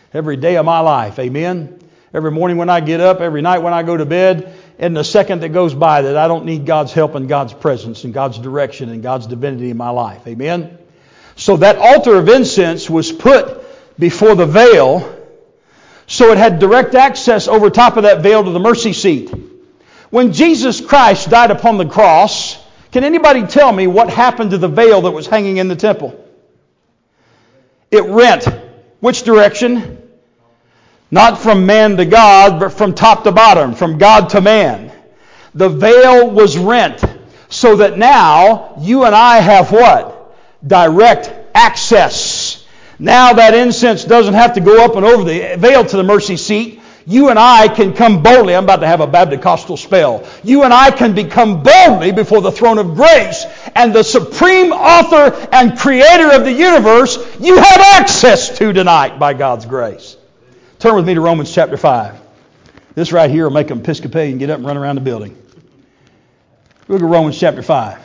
Every day of my life. Amen. Every morning when I get up, every night when I go to bed, and the second that goes by that I don't need God's help and God's presence and God's direction and God's divinity in my life. Amen. So that altar of incense was put before the veil, so it had direct access over top of that veil to the mercy seat. When Jesus Christ died upon the cross, can anybody tell me what happened to the veil that was hanging in the temple? It rent. Which direction? Not from man to God, but from top to bottom, from God to man. The veil was rent, so that now you and I have what? Direct access. Now that incense doesn't have to go up and over the veil to the mercy seat. You and I can come boldly. I'm about to have a Baptist spell. You and I can become boldly before the throne of grace, and the supreme author and creator of the universe you have access to tonight by God's grace. Turn with me to Romans chapter five. This right here will make an Episcopalian get up and run around the building. Look at Romans chapter five.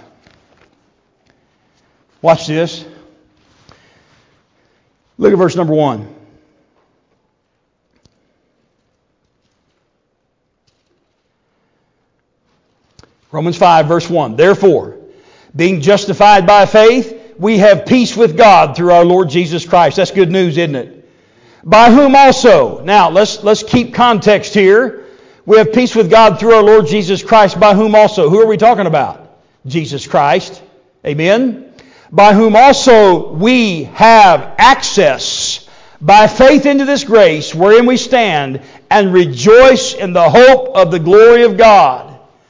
Watch this. Look at verse number one. Romans five, verse one. Therefore, being justified by faith, we have peace with God through our Lord Jesus Christ. That's good news, isn't it? By whom also. Now, let's, let's keep context here. We have peace with God through our Lord Jesus Christ, by whom also. Who are we talking about? Jesus Christ. Amen. By whom also we have access by faith into this grace wherein we stand and rejoice in the hope of the glory of God.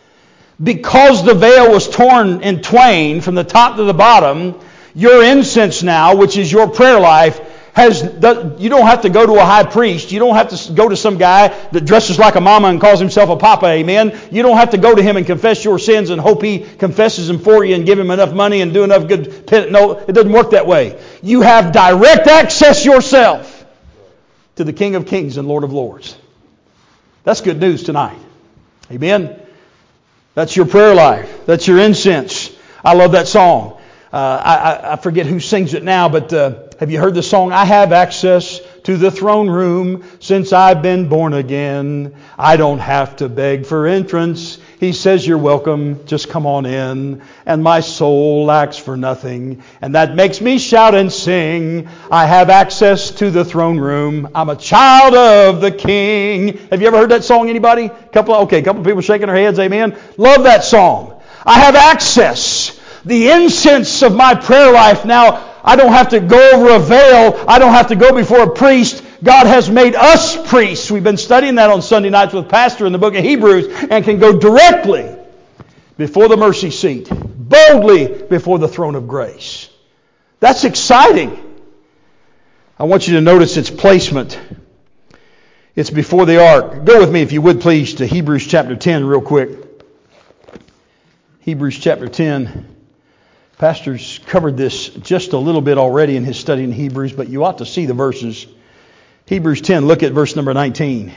Because the veil was torn in twain from the top to the bottom, your incense now, which is your prayer life, has, you don't have to go to a high priest. You don't have to go to some guy that dresses like a mama and calls himself a papa, amen. You don't have to go to him and confess your sins and hope he confesses them for you and give him enough money and do enough good. No, it doesn't work that way. You have direct access yourself to the King of Kings and Lord of Lords. That's good news tonight. Amen. That's your prayer life. That's your incense. I love that song. Uh, I, I forget who sings it now, but uh, have you heard the song? I have access to the throne room since I've been born again. I don't have to beg for entrance. He says you're welcome, just come on in. And my soul lacks for nothing. And that makes me shout and sing. I have access to the throne room. I'm a child of the King. Have you ever heard that song, anybody? Couple, okay, a couple of people shaking their heads, amen. Love that song. I have access. The incense of my prayer life now, I don't have to go over a veil. I don't have to go before a priest. God has made us priests. We've been studying that on Sunday nights with Pastor in the book of Hebrews, and can go directly before the mercy seat, boldly before the throne of grace. That's exciting. I want you to notice its placement. It's before the ark. Go with me, if you would please, to Hebrews chapter ten real quick. Hebrews chapter ten. Pastor's covered this just a little bit already in his study in Hebrews, but you ought to see the verses. Hebrews ten, look at verse number nineteen.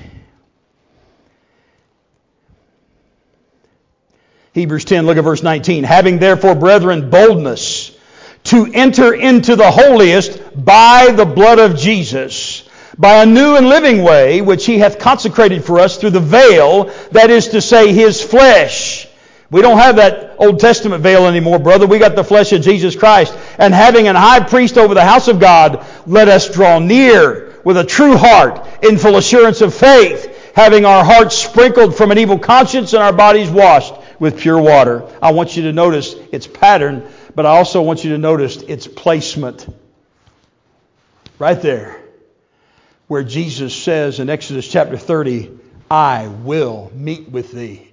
Hebrews ten, look at verse nineteen. Having therefore, brethren, boldness to enter into the holiest by the blood of Jesus, by a new and living way, which he hath consecrated for us through the veil, that is to say, his flesh. We don't have that Old Testament veil anymore, brother. We got the flesh of Jesus Christ. And having an high priest over the house of God, let us draw near with a true heart, in full assurance of faith, having our hearts sprinkled from an evil conscience and our bodies washed with pure water. I want you to notice its pattern, but I also want you to notice its placement. Right there, where Jesus says in Exodus chapter thirty, I will meet with thee.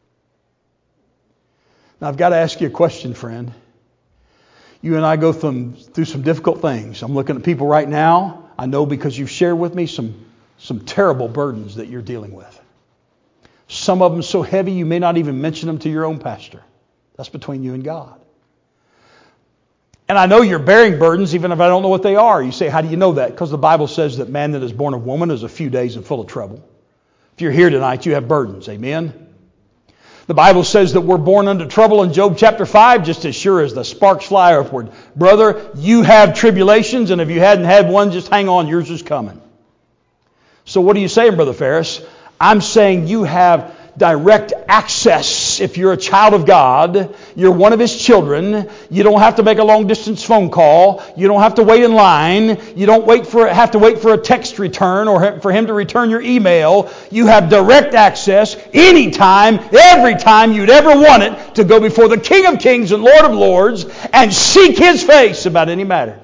Now, I've got to ask you a question, friend. You and I go through, through some difficult things. I'm looking at people right now. I know because you've shared with me some, some terrible burdens that you're dealing with. Some of them so heavy you may not even mention them to your own pastor. That's between you and God. And I know you're bearing burdens even if I don't know what they are. You say, how do you know that? Because the Bible says that man that is born of woman is a few days and full of trouble. If you're here tonight, you have burdens. Amen? The Bible says that we're born unto trouble in Job chapter five, just as sure as the sparks fly upward. Brother, you have tribulations, and if you hadn't had one, just hang on, yours is coming. So what are you saying, Brother Ferris? I'm saying you have direct access. If you're a child of God, you're one of His children, you don't have to make a long distance phone call, you don't have to wait in line, you don't wait for have to wait for a text return or for Him to return your email. You have direct access anytime, every time you'd ever want it to go before the King of Kings and Lord of Lords and seek His face about any matter.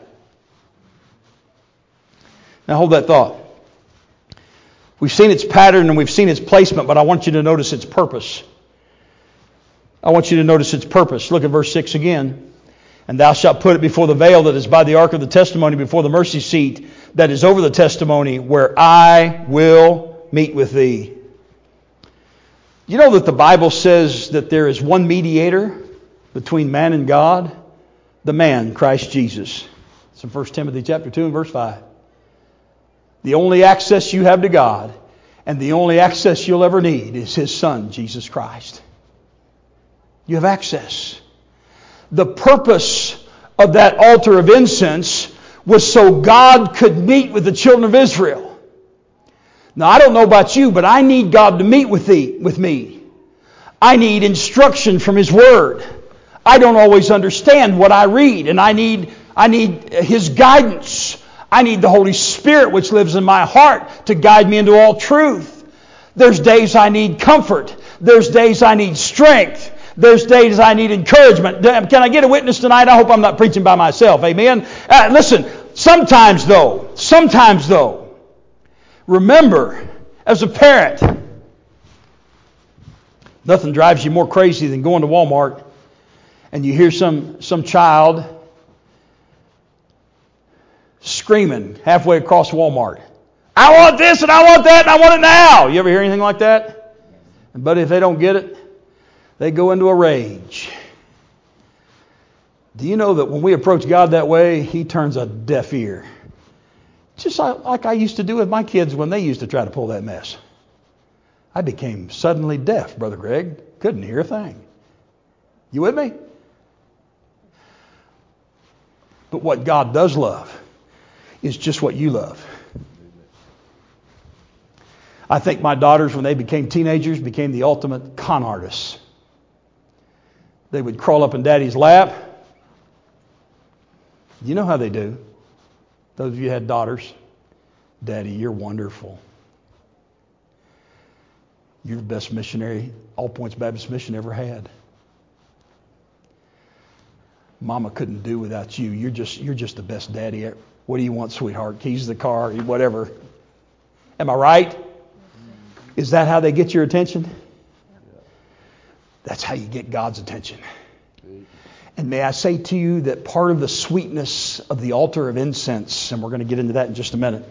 Now hold that thought. We've seen its pattern and we've seen its placement, but I want you to notice its purpose. I want you to notice its purpose. Look at verse six again. And thou shalt put it before the veil that is by the ark of the testimony, before the mercy seat that is over the testimony, where I will meet with thee. You know that the Bible says that there is one mediator between man and God? The man, Christ Jesus. It's in First Timothy chapter two and verse five. The only access you have to God and the only access you'll ever need is His Son, Jesus Christ. You have access. The purpose of that altar of incense was so God could meet with the children of Israel. Now, I don't know about you, but I need God to meet with thee, with me. I need instruction from His Word. I don't always understand what I read, and I need, I need His guidance. I need the Holy Spirit which lives in my heart to guide me into all truth. There's days I need comfort. There's days I need strength. There's days I need encouragement. Can I get a witness tonight? I hope I'm not preaching by myself. Amen? Uh, listen, sometimes though, sometimes though, remember, as a parent, nothing drives you more crazy than going to Walmart and you hear some, some child screaming halfway across Walmart. I want this and I want that and I want it now. You ever hear anything like that? But if they don't get it, they go into a rage. Do you know that when we approach God that way, He turns a deaf ear? Just like I used to do with my kids when they used to try to pull that mess. I became suddenly deaf, Brother Greg. Couldn't hear a thing. You with me? But what God does love is just what you love. I think my daughters, when they became teenagers, became the ultimate con artists. They would crawl up in Daddy's lap. You know how they do. Those of you who had daughters. Daddy, you're wonderful. You're the best missionary All Points Baptist Mission ever had. Mama couldn't do without you. You're just you're just the best daddy ever. What do you want, sweetheart? Keys to the car, whatever. Am I right? Is that how they get your attention? That's how you get God's attention. And may I say to you that part of the sweetness of the altar of incense, and we're going to get into that in just a minute,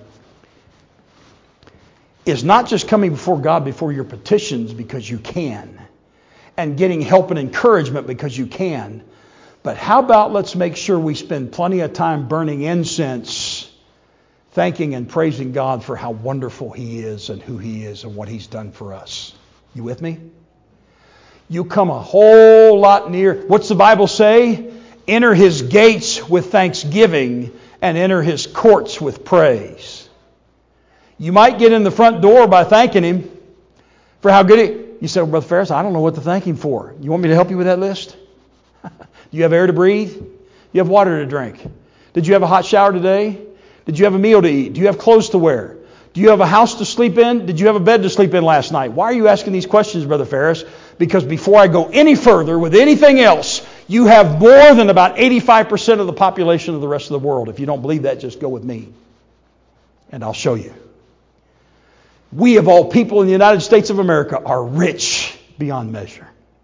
is not just coming before God before your petitions because you can, and getting help and encouragement because you can, but how about let's make sure we spend plenty of time burning incense, thanking and praising God for how wonderful He is and who He is and what He's done for us. You with me? You come a whole lot near. What's the Bible say? Enter His gates with thanksgiving and enter His courts with praise. You might get in the front door by thanking Him for how good He... You say, well, Brother Ferris, I don't know what to thank Him for. You want me to help you with that list? Do you have air to breathe? Do you have water to drink? Did you have a hot shower today? Did you have a meal to eat? Do you have clothes to wear? Do you have a house to sleep in? Did you have a bed to sleep in last night? Why are you asking these questions, Brother Ferris? Because before I go any further with anything else, you have more than about eighty-five percent of the population of the rest of the world. If you don't believe that, just go with me, and I'll show you. We, of all people in the United States of America, are rich beyond measure.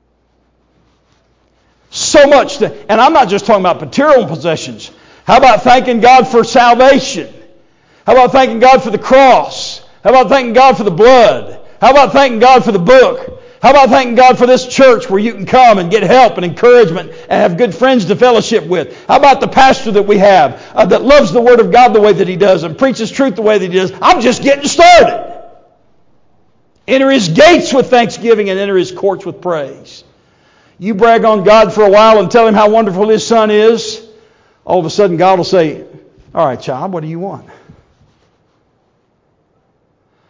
So much that, and I'm not just talking about material possessions. How about thanking God for salvation? How about thanking God for the cross? How about thanking God for the blood? How about thanking God for the book? How about thanking God for this church where you can come and get help and encouragement and have good friends to fellowship with? How about the pastor that we have uh, that loves the Word of God the way that he does and preaches truth the way that he does? I'm just getting started. Enter His gates with thanksgiving and enter His courts with praise. You brag on God for a while and tell Him how wonderful His Son is. All of a sudden God will say, all right, child, what do you want?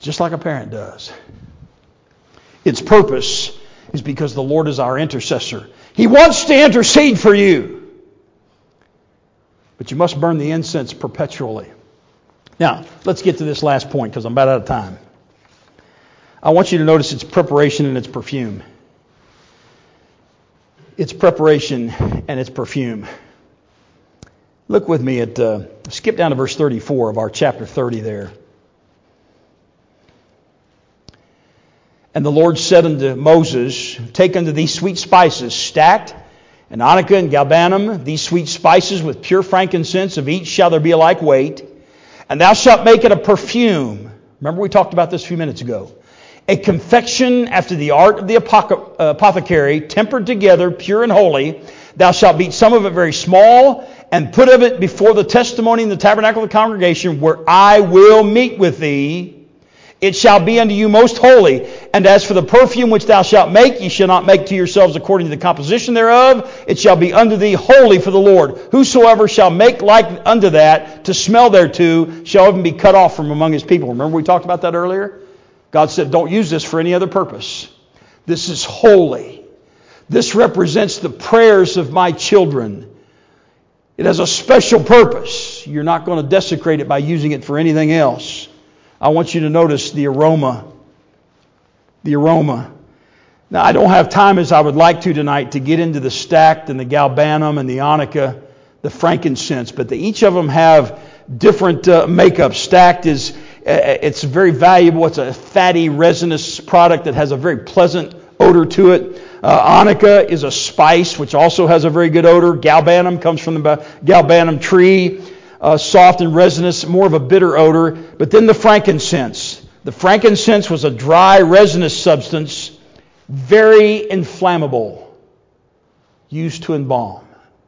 just like a parent does. Its purpose is because the Lord is our intercessor. He wants to intercede for you. But you must burn the incense perpetually. Now, let's get to this last point because I'm about out of time. I want you to notice its preparation and its perfume. Its preparation and its perfume. Look with me at, uh, skip down to verse thirty-four of our chapter thirty there. And the Lord said unto Moses, take unto thee sweet spices, stacked, and onycha and galbanum, these sweet spices with pure frankincense, of each shall there be a like weight. And thou shalt make it a perfume. Remember we talked about this a few minutes ago. A confection after the art of the apothecary, tempered together, pure and holy. Thou shalt beat some of it very small, and put of it before the testimony in the tabernacle of the congregation, where I will meet with thee. It shall be unto you most holy. And as for the perfume which thou shalt make, ye shall not make to yourselves according to the composition thereof. It shall be unto thee holy for the Lord. Whosoever shall make like unto that, to smell thereto, shall even be cut off from among his people. Remember we talked about that earlier? God said, don't use this for any other purpose. This is holy. This represents the prayers of my children. It has a special purpose. You're not going to desecrate it by using it for anything else. I want you to notice the aroma. The aroma. Now, I don't have time as I would like to tonight to get into the stacked and the galbanum and the onycha, the frankincense, but the, each of them have different uh, makeup. Stacked is, uh, it's very valuable. It's a fatty, resinous product that has a very pleasant odor to it. Uh, onycha is a spice which also has a very good odor. Galbanum comes from the galbanum tree. Uh, soft and resinous, more of a bitter odor. But then the frankincense. The frankincense was a dry, resinous substance, very inflammable, used to embalm.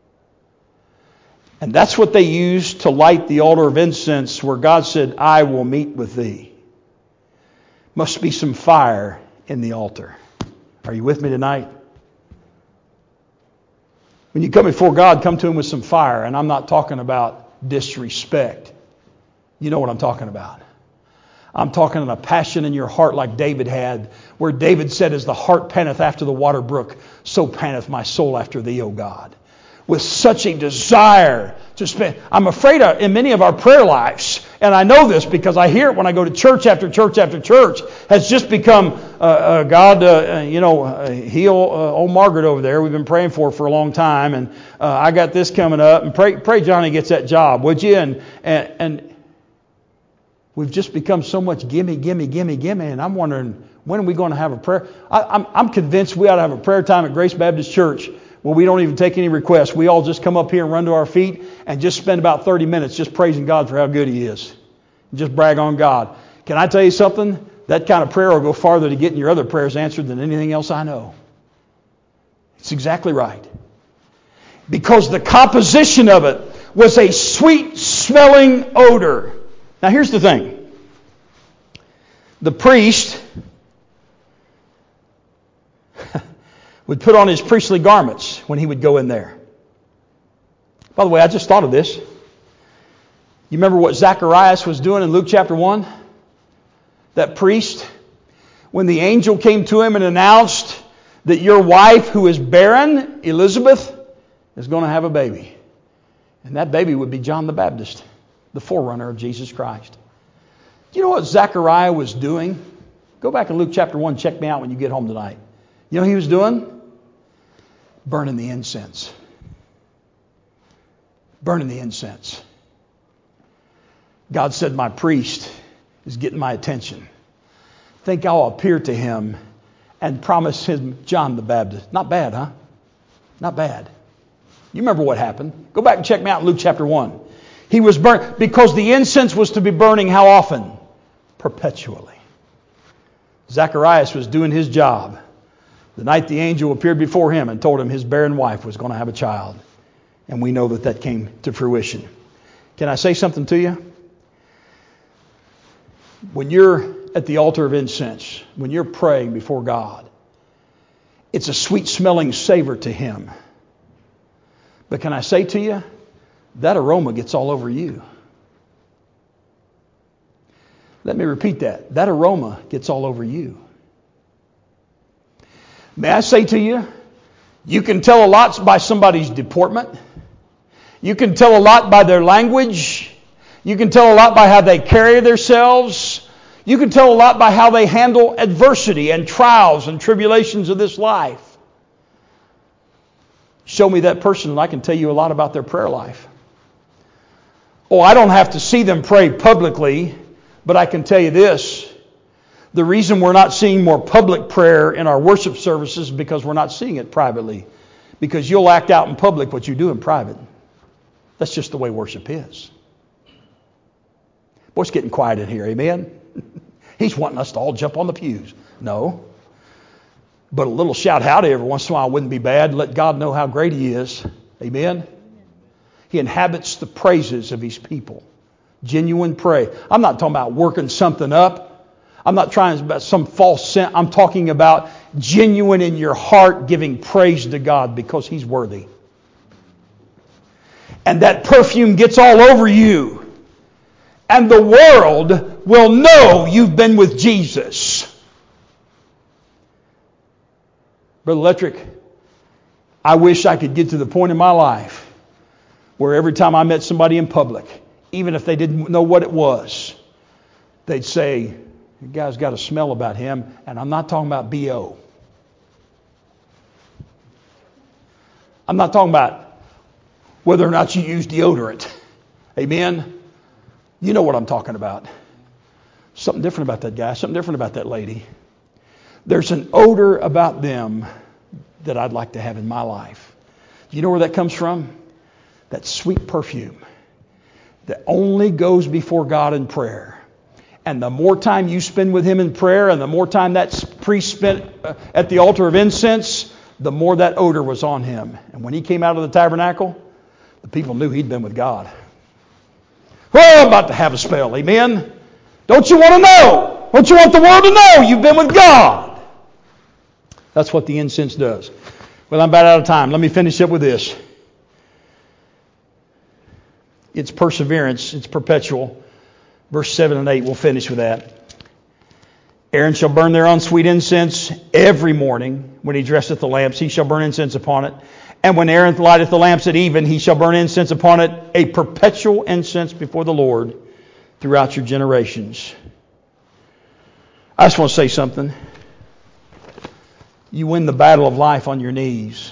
And that's what they used to light the altar of incense, where God said, I will meet with thee. Must be some fire in the altar. Are you with me tonight? When you come before God, come to Him with some fire. And I'm not talking about disrespect. You know what I'm talking about. I'm talking about a passion in your heart like David had, where David said, as the hart panteth after the water brook, so panteth my soul after thee, O God. With such a desire to spend. I'm afraid of, in many of our prayer lives, and I know this because I hear it when I go to church after church after church, has just become, uh, uh, God, uh, you know, uh, heal uh, old Margaret over there. We've been praying for her for a long time, and uh, I got this coming up, and pray, pray Johnny gets that job, would you? And, and, and we've just become so much gimme, gimme, gimme, gimme, and I'm wondering, when are we going to have a prayer? I, I'm, I'm convinced we ought to have a prayer time at Grace Baptist Church. Well, we don't even take any requests. We all just come up here and run to our feet and just spend about thirty minutes just praising God for how good He is. Just brag on God. Can I tell you something? That kind of prayer will go farther to getting your other prayers answered than anything else I know. It's exactly right. Because the composition of it was a sweet smelling odor. Now here's the thing. The priest would put on his priestly garments when he would go in there. By the way, I just thought of this. You remember what Zacharias was doing in Luke chapter one? That priest, when the angel came to him and announced that your wife who is barren, Elizabeth, is going to have a baby. And that baby would be John the Baptist, the forerunner of Jesus Christ. Do you know what Zechariah was doing? Go back in Luke chapter one, check me out when you get home tonight. You know what he was doing? Burning the incense. Burning the incense. God said, my priest is getting my attention. Think I'll appear to him and promise him John the Baptist. Not bad, huh? Not bad. You remember what happened. Go back and check me out in Luke chapter one. He was burnt because the incense was to be burning how often? Perpetually. Zacharias was doing his job. The night the angel appeared before him and told him his barren wife was going to have a child. And we know that that came to fruition. Can I say something to you? When you're at the altar of incense, when you're praying before God, it's a sweet smelling savor to Him. But can I say to you, that aroma gets all over you. Let me repeat that. That aroma gets all over you. May I say to you, you can tell a lot by somebody's deportment. You can tell a lot by their language. You can tell a lot by how they carry themselves. You can tell a lot by how they handle adversity and trials and tribulations of this life. Show me that person and I can tell you a lot about their prayer life. Oh, I don't have to see them pray publicly, but I can tell you this. The reason we're not seeing more public prayer in our worship services is because we're not seeing it privately. Because you'll act out in public what you do in private. That's just the way worship is. Boy, it's getting quiet in here, amen? He's wanting us to all jump on the pews. No. But a little shout howdy every once in a while wouldn't be bad. Let God know how great He is. Amen? He inhabits the praises of His people. Genuine praise. I'm not talking about working something up. I'm not trying about some false sense. I'm talking about genuine in your heart giving praise to God because He's worthy. And that perfume gets all over you. And the world will know you've been with Jesus. Brother Electric, I wish I could get to the point in my life where every time I met somebody in public, even if they didn't know what it was, they'd say, "The guy's got a smell about him," and I'm not talking about B O. I'm not talking about whether or not you use deodorant. Amen? You know what I'm talking about. Something different about that guy, something different about that lady. There's an odor about them that I'd like to have in my life. Do you know where that comes from? That sweet perfume that only goes before God in prayer. And the more time you spend with Him in prayer and the more time that priest spent at the altar of incense, the more that odor was on him. And when he came out of the tabernacle, the people knew he'd been with God. Oh, I'm about to have a spell. Amen? Don't you want to know? Don't you want the world to know you've been with God? That's what the incense does. Well, I'm about out of time. Let me finish up with this. It's perseverance. It's perpetual. Verse seven and eight, we'll finish with that. Aaron shall burn thereon sweet incense every morning. When he dresseth the lamps, he shall burn incense upon it. And when Aaron lighteth the lamps at even, he shall burn incense upon it, a perpetual incense before the Lord throughout your generations. I just want to say something. You win the battle of life on your knees.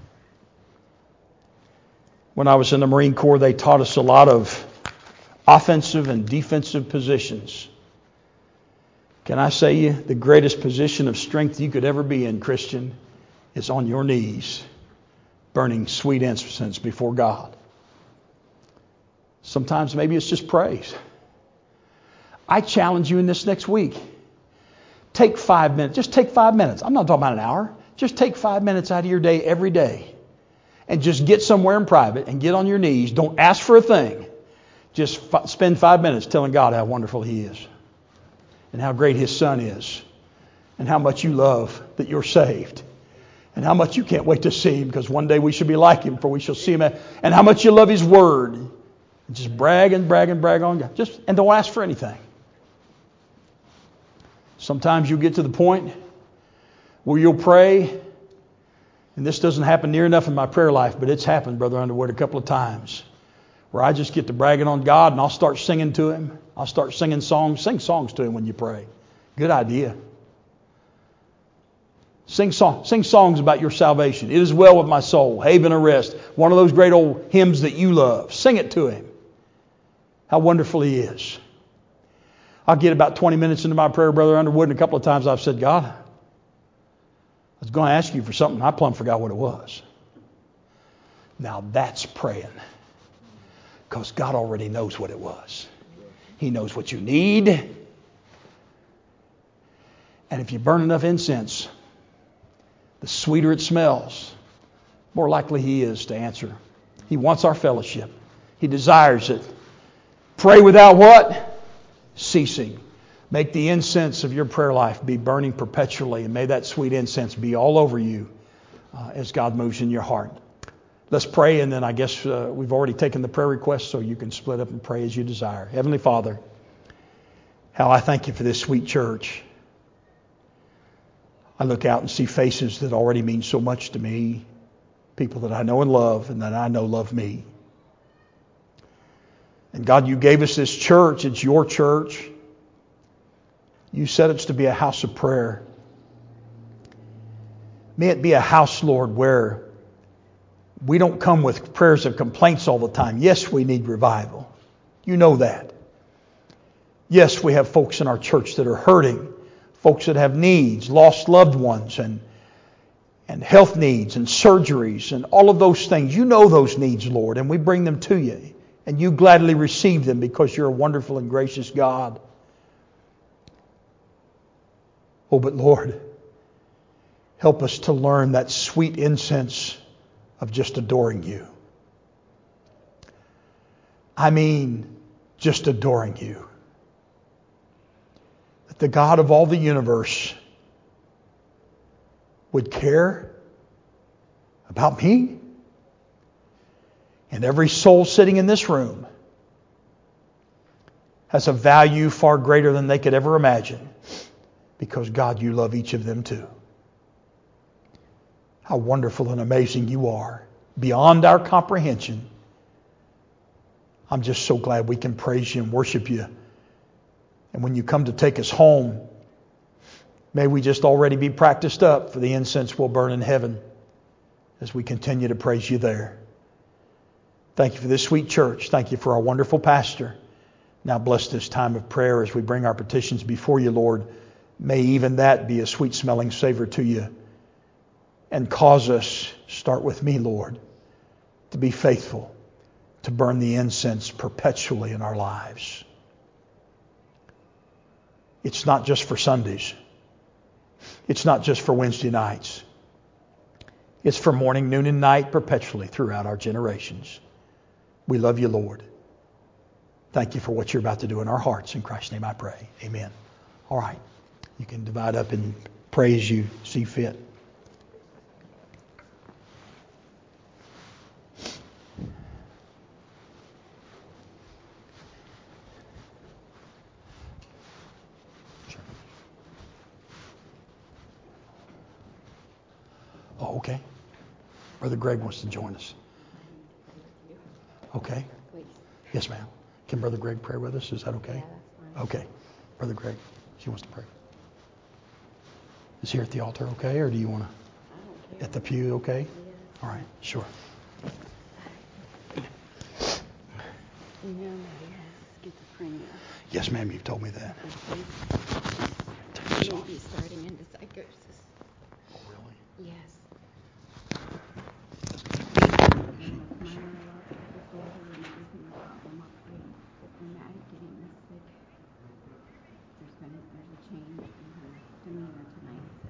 When I was in the Marine Corps, they taught us a lot of offensive and defensive positions. Can I say you, the greatest position of strength you could ever be in, Christian, is on your knees, burning sweet incense before God. Sometimes maybe it's just praise. I challenge you in this next week. Take five minutes. Just take five minutes. I'm not talking about an hour. Just take five minutes out of your day every day. And just get somewhere in private and get on your knees. Don't ask for a thing. Just f- spend five minutes telling God how wonderful He is. And how great His Son is. And how much you love that you're saved. And how much you can't wait to see Him, because one day we shall be like Him, for we shall see Him. And how much you love His Word. And just brag and brag and brag on God. Just, and don't ask for anything. Sometimes you'll get to the point where you'll pray, and this doesn't happen near enough in my prayer life, but it's happened, Brother Underwood, a couple of times, where I just get to bragging on God, and I'll start singing to Him. I'll start singing songs. Sing songs to Him when you pray. Good idea. Sing song, sing songs about your salvation. It is well with my soul. Haven of rest. One of those great old hymns that you love. Sing it to Him. How wonderful He is. I'll get about twenty minutes into my prayer, Brother Underwood, and a couple of times I've said, God, I was going to ask you for something. I plumb forgot what it was. Now that's praying. Because God already knows what it was. He knows what you need. And if you burn enough incense, the sweeter it smells, more likely He is to answer. He wants our fellowship. He desires it. Pray without what? Ceasing. Make the incense of your prayer life be burning perpetually, and may that sweet incense be all over you uh, as God moves in your heart. Let's pray, and then I guess uh, we've already taken the prayer request, so you can split up and pray as you desire. Heavenly Father, Hal, I thank you for this sweet church. I look out and see faces that already mean so much to me, people that I know and love and that I know love me. And God, you gave us this church. It's your church. You said it's to be a house of prayer. May it be a house, Lord, where we don't come with prayers of complaints all the time. Yes, we need revival. You know that. Yes, we have folks in our church that are hurting, folks that have needs, lost loved ones, and, and health needs and surgeries and all of those things. You know those needs, Lord, and we bring them to you. And you gladly receive them because you're a wonderful and gracious God. Oh, but Lord, help us to learn that sweet incense of just adoring you. I mean, just adoring you. That the God of all the universe would care about me and every soul sitting in this room has a value far greater than they could ever imagine, because God, you love each of them too. How wonderful and amazing you are, beyond our comprehension. I'm just so glad we can praise you and worship you. And when you come to take us home, may we just already be practiced up for the incense we'll burn in heaven as we continue to praise you there. Thank you for this sweet church. Thank you for our wonderful pastor. Now bless this time of prayer as we bring our petitions before you, Lord. May even that be a sweet smelling savor to you. And cause us, start with me, Lord, to be faithful, to burn the incense perpetually in our lives. It's not just for Sundays. It's not just for Wednesday nights. It's for morning, noon, and night perpetually throughout our generations. We love you, Lord. Thank you for what you're about to do in our hearts. In Christ's name I pray. Amen. All right. You can divide up and praise you, see fit. Oh, okay. Brother Greg wants to join us. Okay. Yes, ma'am. Can Brother Greg pray with us? Is that okay? Yeah, that's fine. Okay. Brother Greg, she wants to pray. Is here at the altar okay, or do you want to? I don't care. At the pew okay? Yeah. All right, sure. You know Maddie has schizophrenia. Yes, ma'am, you've told me that. She may be starting into psychosis. Oh, really? Yes. My neurological disorder and everything problem upgrade. And Maddie getting this sick. There's been there's a change in her demeanor tonight. So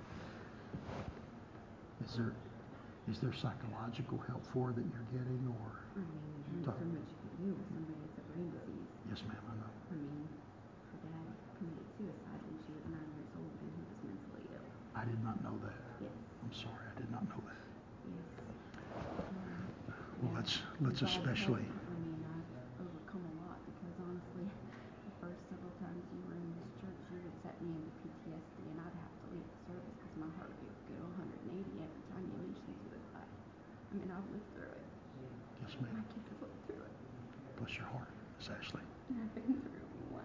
Is there is there psychological help for her that you're getting, or? I mean, there's so much you can do with somebody with a brain disease. Yes, ma'am, I know. I mean, her dad committed suicide when she was nine years old and he was mentally ill. I did not know that. Yes. I'm sorry, I did not know that. Yes. Um, Well, yeah. let's let's God especially. help me. I mean, I've overcome a lot because honestly, the first several times you were in this church, you would set me into P T S D and I'd have to leave the service because my heart would go to one hundred eighty every time you mentioned suicide. I mean, I've lived through it. Yes, My ma'am. kids have lived through it. Bless your heart, Miss Ashley. And I've been through one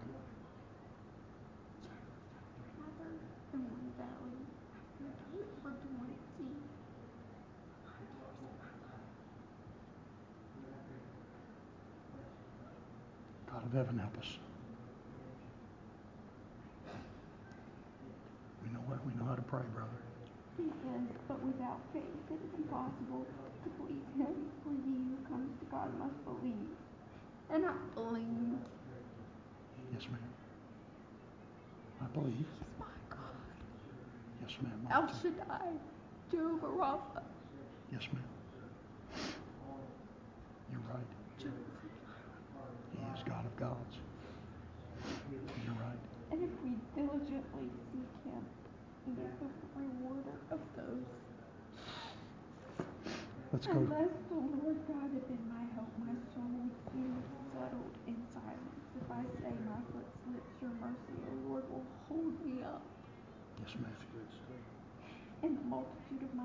mother and one valley. I've lived to one eighteen. God of heaven, help us. We know what we know how to pray, brother. He says, but without faith it is impossible to please him, for he who comes to God must believe. And I believe. Yes, ma'am. I believe. He's my God. Yes, ma'am. I El do. Shaddai, Jehovah Rapha, Yes, ma'am. You're right. Jehovah. He is God of gods. You're right. And if we diligently seek him, he is the rewarder of those. Let's go. Unless the Lord God had been my help, my soul would soon have settled in silence. If I say my foot slips, your mercy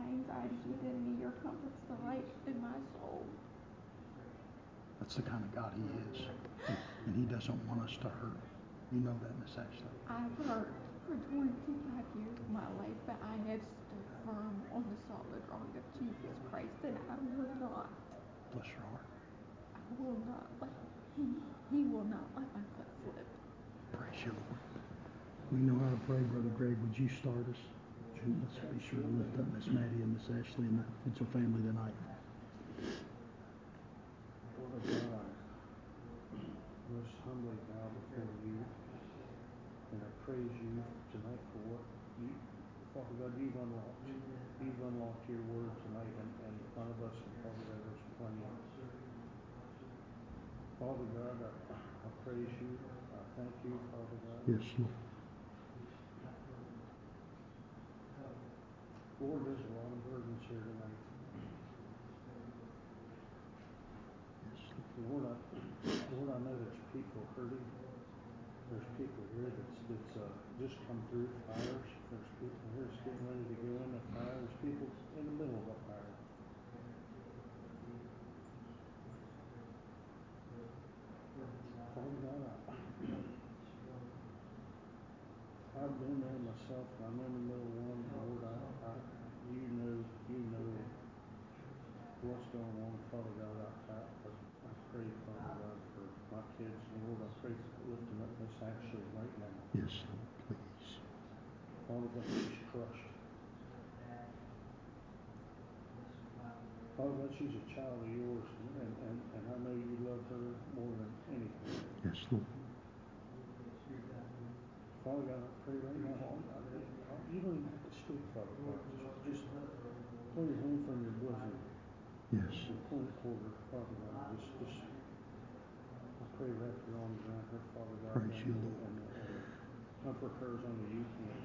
my anxieties within me. Your comfort's delight in my soul. That's the kind of God He is. And He doesn't want us to hurt. You know that, Miss Ashley. I've hurt for twenty-five years of my life, but I have stood firm on the solid rock of Jesus Christ, and I will not. Bless your heart. I will not let He, He will not let my foot slip. Praise you, Lord. We know how to pray, Brother Greg. Would you start us? And let's be sure to lift up Miss Maddie and Miss Ashley and the Mitchell family tonight. Lord God, most humbly bow before you, and I praise you tonight for what you, Father God, you've unlocked. You've unlocked your word tonight in, in front of us, and Father God, there's plenty. Father God, I, I praise you. I thank you, Father God. Yes, Lord. Lord, there's a lot of burdens here tonight. Lord, I, Lord, I know there's people hurting. There's people here that's, that's uh, just come through fires. There's people here that's getting ready to go in a fire. There's people in the middle of a fire. Father God, I, I've been there myself, and I'm in the middle of one. Lord, I, I, you know, you know what's going on. Father God, I, I, I pray, Father God, for my kids. Lord, I pray for lifting up Miss Ashley right now. Yes, Lord, please. Father God, she's crushed. Father God, she's a child of yours, and, and, and I know you love her more than anything. Yes, Lord. Father God, I pray right now, I, I, you don't even have to speak, Father God. Just, just pull your hand from your bosom. Yes. And pull it toward her, Father God. Just, just, I pray wrap your arms around her, Father God. Praise and, you, Lord. And, and comfort her as only you can.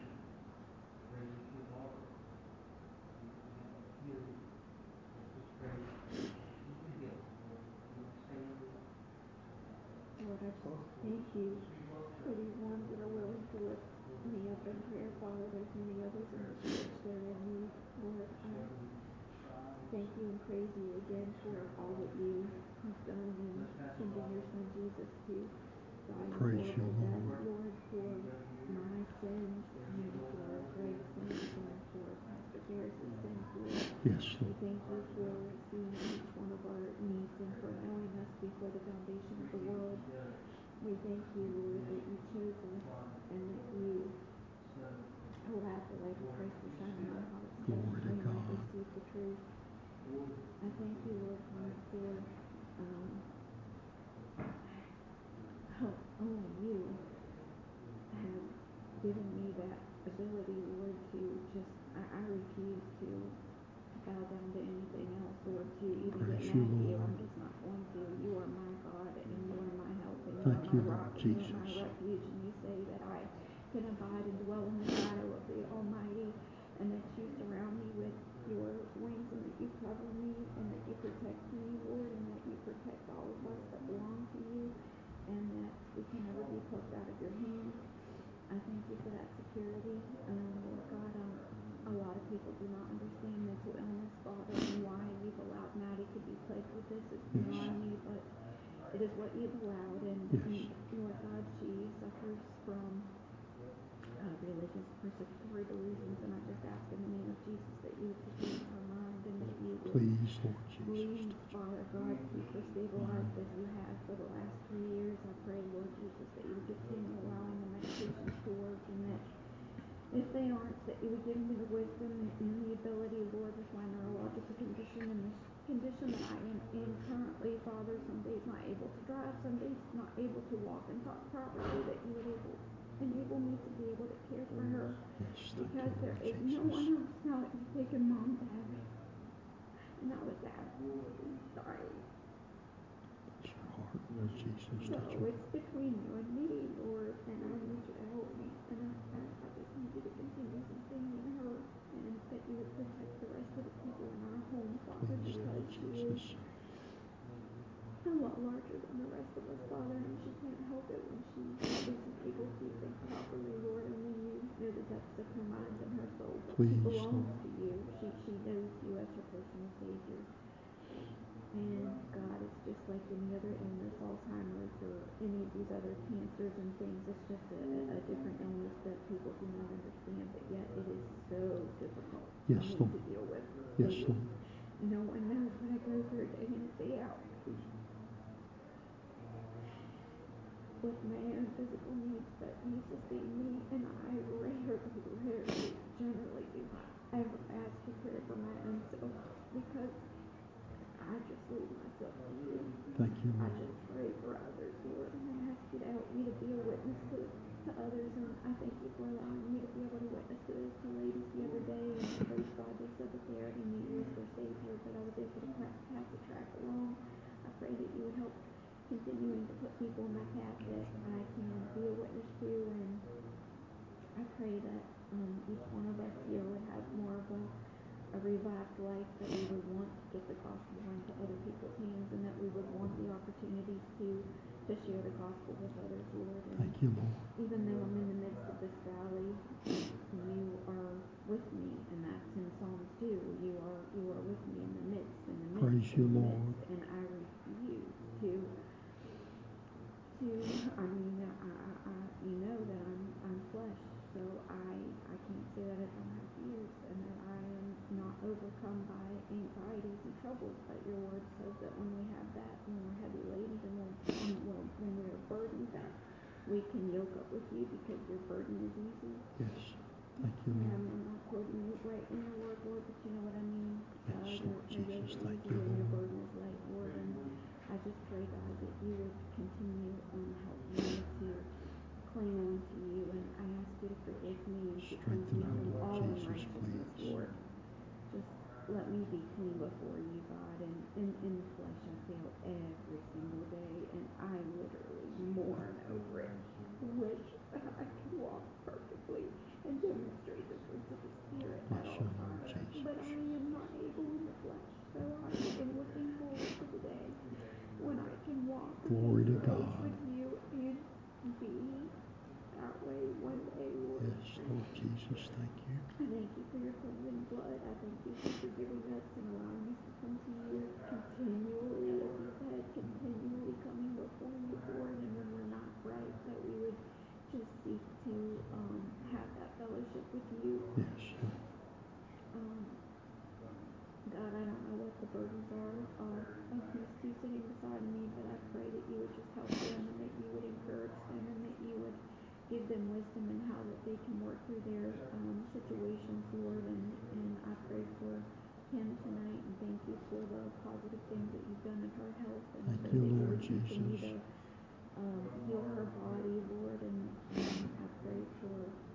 Lord, I just thank you for these ones that are willing to lift me up in prayer, Father. There's many others in the church that are in need. Lord, I thank you and praise you again for all that you have done in sending your son Jesus to die a Praise you, horrible death, Lord. Lord, for my sins and for Greg's sins and for Pastor Garris' sins, Lord. Yes, We Lord. thank you for seeing each one of our needs and for knowing us before the foundation of the world. We thank you, Lord, that you chose us and that you allowed the light of Christ to shine in our hearts that Glory to we might God. receive the truth. I thank you, Lord God, for um, how only you have given me that ability, Lord, to just, I, I refuse to bow down to anything else, Lord, to even Praise get you, mad at you. Lord. I'm just not going to. You are my God, and you are my help, and you Thank are you, my Lord rock, and you are my Jesus. refuge, and you say that I can abide and dwell in the shadow of the Almighty, and that you surround me with your wings, and that you cover me, and that you protect me, Lord, and that you protect all of us that belong to you, and that we can never be plucked out of your hand. I thank you for that security. Um, Lord God, um, a lot of people do not understand mental illness, Father, and why you've allowed Maddie to be plagued with this. It's Yes. beyond me, but it is what you've allowed. And, Yes. and Lord God, she suffers from uh, religious persecutory delusions, and I just ask in the name of Jesus that you would take care of her mind and that you would Please, Lord Jesus. please, Father God, keep her stabilized Mind. as you have for the last three years. I pray, Lord Jesus, that you would continue allowing the medications to work, and that if they aren't, that you would give me the wisdom and the ability, Lord, with my neurological condition and this condition that I am in currently, Father. Some days not able to drive, some days not able to walk and talk properly, that you would able, enable me to be able to care for her, Yes, thank because you, there Lord is Jesus. no one else now that can take in mom to heaven. And I was absolutely dying. Bless your heart, Lord Jesus. So Touch her. it's between you and me, Lord, and I need you to help me. And I, I, I just need you to continue sustaining her, and that you would protect the rest of the people in our home, Father, Please, because Lord she is Jesus. a lot larger than the rest of us, Father, and she can't help it when she isn't able to think properly, Lord. Only you know the depths of her mind and her soul, but she Please, belongs Lord. to you. She she knows other illness, Alzheimer's, or any of these other cancers and things. It's just a, a different illness that people do not understand, but yet it is so difficult Yes, for me Lord. to deal with. Yes, And Lord. no one knows what I go through day in and day out with my own physical needs that you sustain me, and I rarely, rarely, generally do not ever ask for prayer for my own self because I just leave myself to you. Thank you, I Lord. just pray for others, Lord, and I ask you to help me to be a witness to, to others, and I thank you for allowing me to be able to witness to those two ladies the other day, and praise God, they said that they already knew you as their Savior, but I was able to pass, pass the track along. I pray that you would help continuing to put people in my path that I can be a witness to, and I pray that um, each one of us here would have more of a, a revived life, that we would want to get the gospel into other people's hands, and that we would want the opportunities to, to share the gospel with others, Lord. And Thank you, Lord. even though I'm in the midst of this valley, you are with me, and that's in Psalms two. You are you are with me in the midst, in the midst, Praise you, in the Lord. midst, and I refuse to to I mean I, I, I you know that I'm I'm flesh, so I I can't say that I don't have fears and that I am not overcome by anxieties and troubles. But your word says that when we have that, when we're heavy laden and when when, when we are burdened, that we can yoke up with you because your burden is easy. Yes. Thank you, And Lord. I'm not quoting you right in your word, Lord, but you know what I mean. Yes, Uh, Lord your, your yoke Jesus. is Thank easy you, and your Lord. burden is light, Lord. And I just pray, God, that you would continue and help me to cling on to you. And I ask you to forgive me and to cleanse Strengthen me her, from Lord all Jesus, unrighteousness, please. Lord. Just let me be clean before you, God. And in, in the flesh, I fail every single day, and I literally mourn over it. Wish that I could walk perfectly and demonstrate the fruits of the Spirit at Bless all you, Lord times, Jesus. but I am not able in the flesh. So I am looking forward to the day when I can walk Glory face to to face God. with you and be that way one day, Lord. Yes, Lord Jesus. Thank you. I thank you for your cleansing blood. I thank you for forgiving us and allowing us to come to you continually, as you said, continually coming before you, Lord. And when we're not right, that we would just seek to um, have that fellowship with you. Yes, Lord. Um, God, I don't know what the burdens are of, of these two sitting beside me, but I pray that you would just help them and that you would encourage them and that you would give them wisdom in how that they can work through their um, situations, Lord. And, and I pray for Kim tonight and thank you for the positive things that you've done in her health. And Thank pray you, that you Lord would continue Jesus. to um, heal her body, Lord. And, and I pray for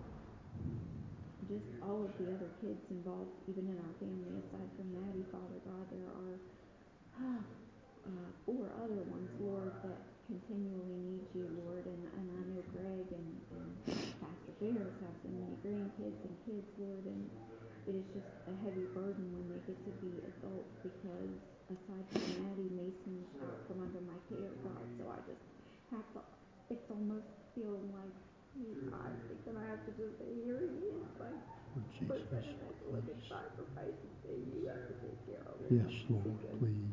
just all of the other kids involved, even in our family, aside from Maddie, Father God. There are uh, four other ones, Lord, that continually need you, Lord. And, and I know Greg and, and Pastor Ferris have so many grandkids and kids, Lord. And it is just a heavy burden when they get to be adults because aside from Maddie, Mason is out from under my care, God. So I just have to, it's almost feeling like I'm thinking I have to just say, here he is, like, Lord put that Jesus, in that living please. sacrifice and say, you have to take care of him. Yes, Lord, Because please.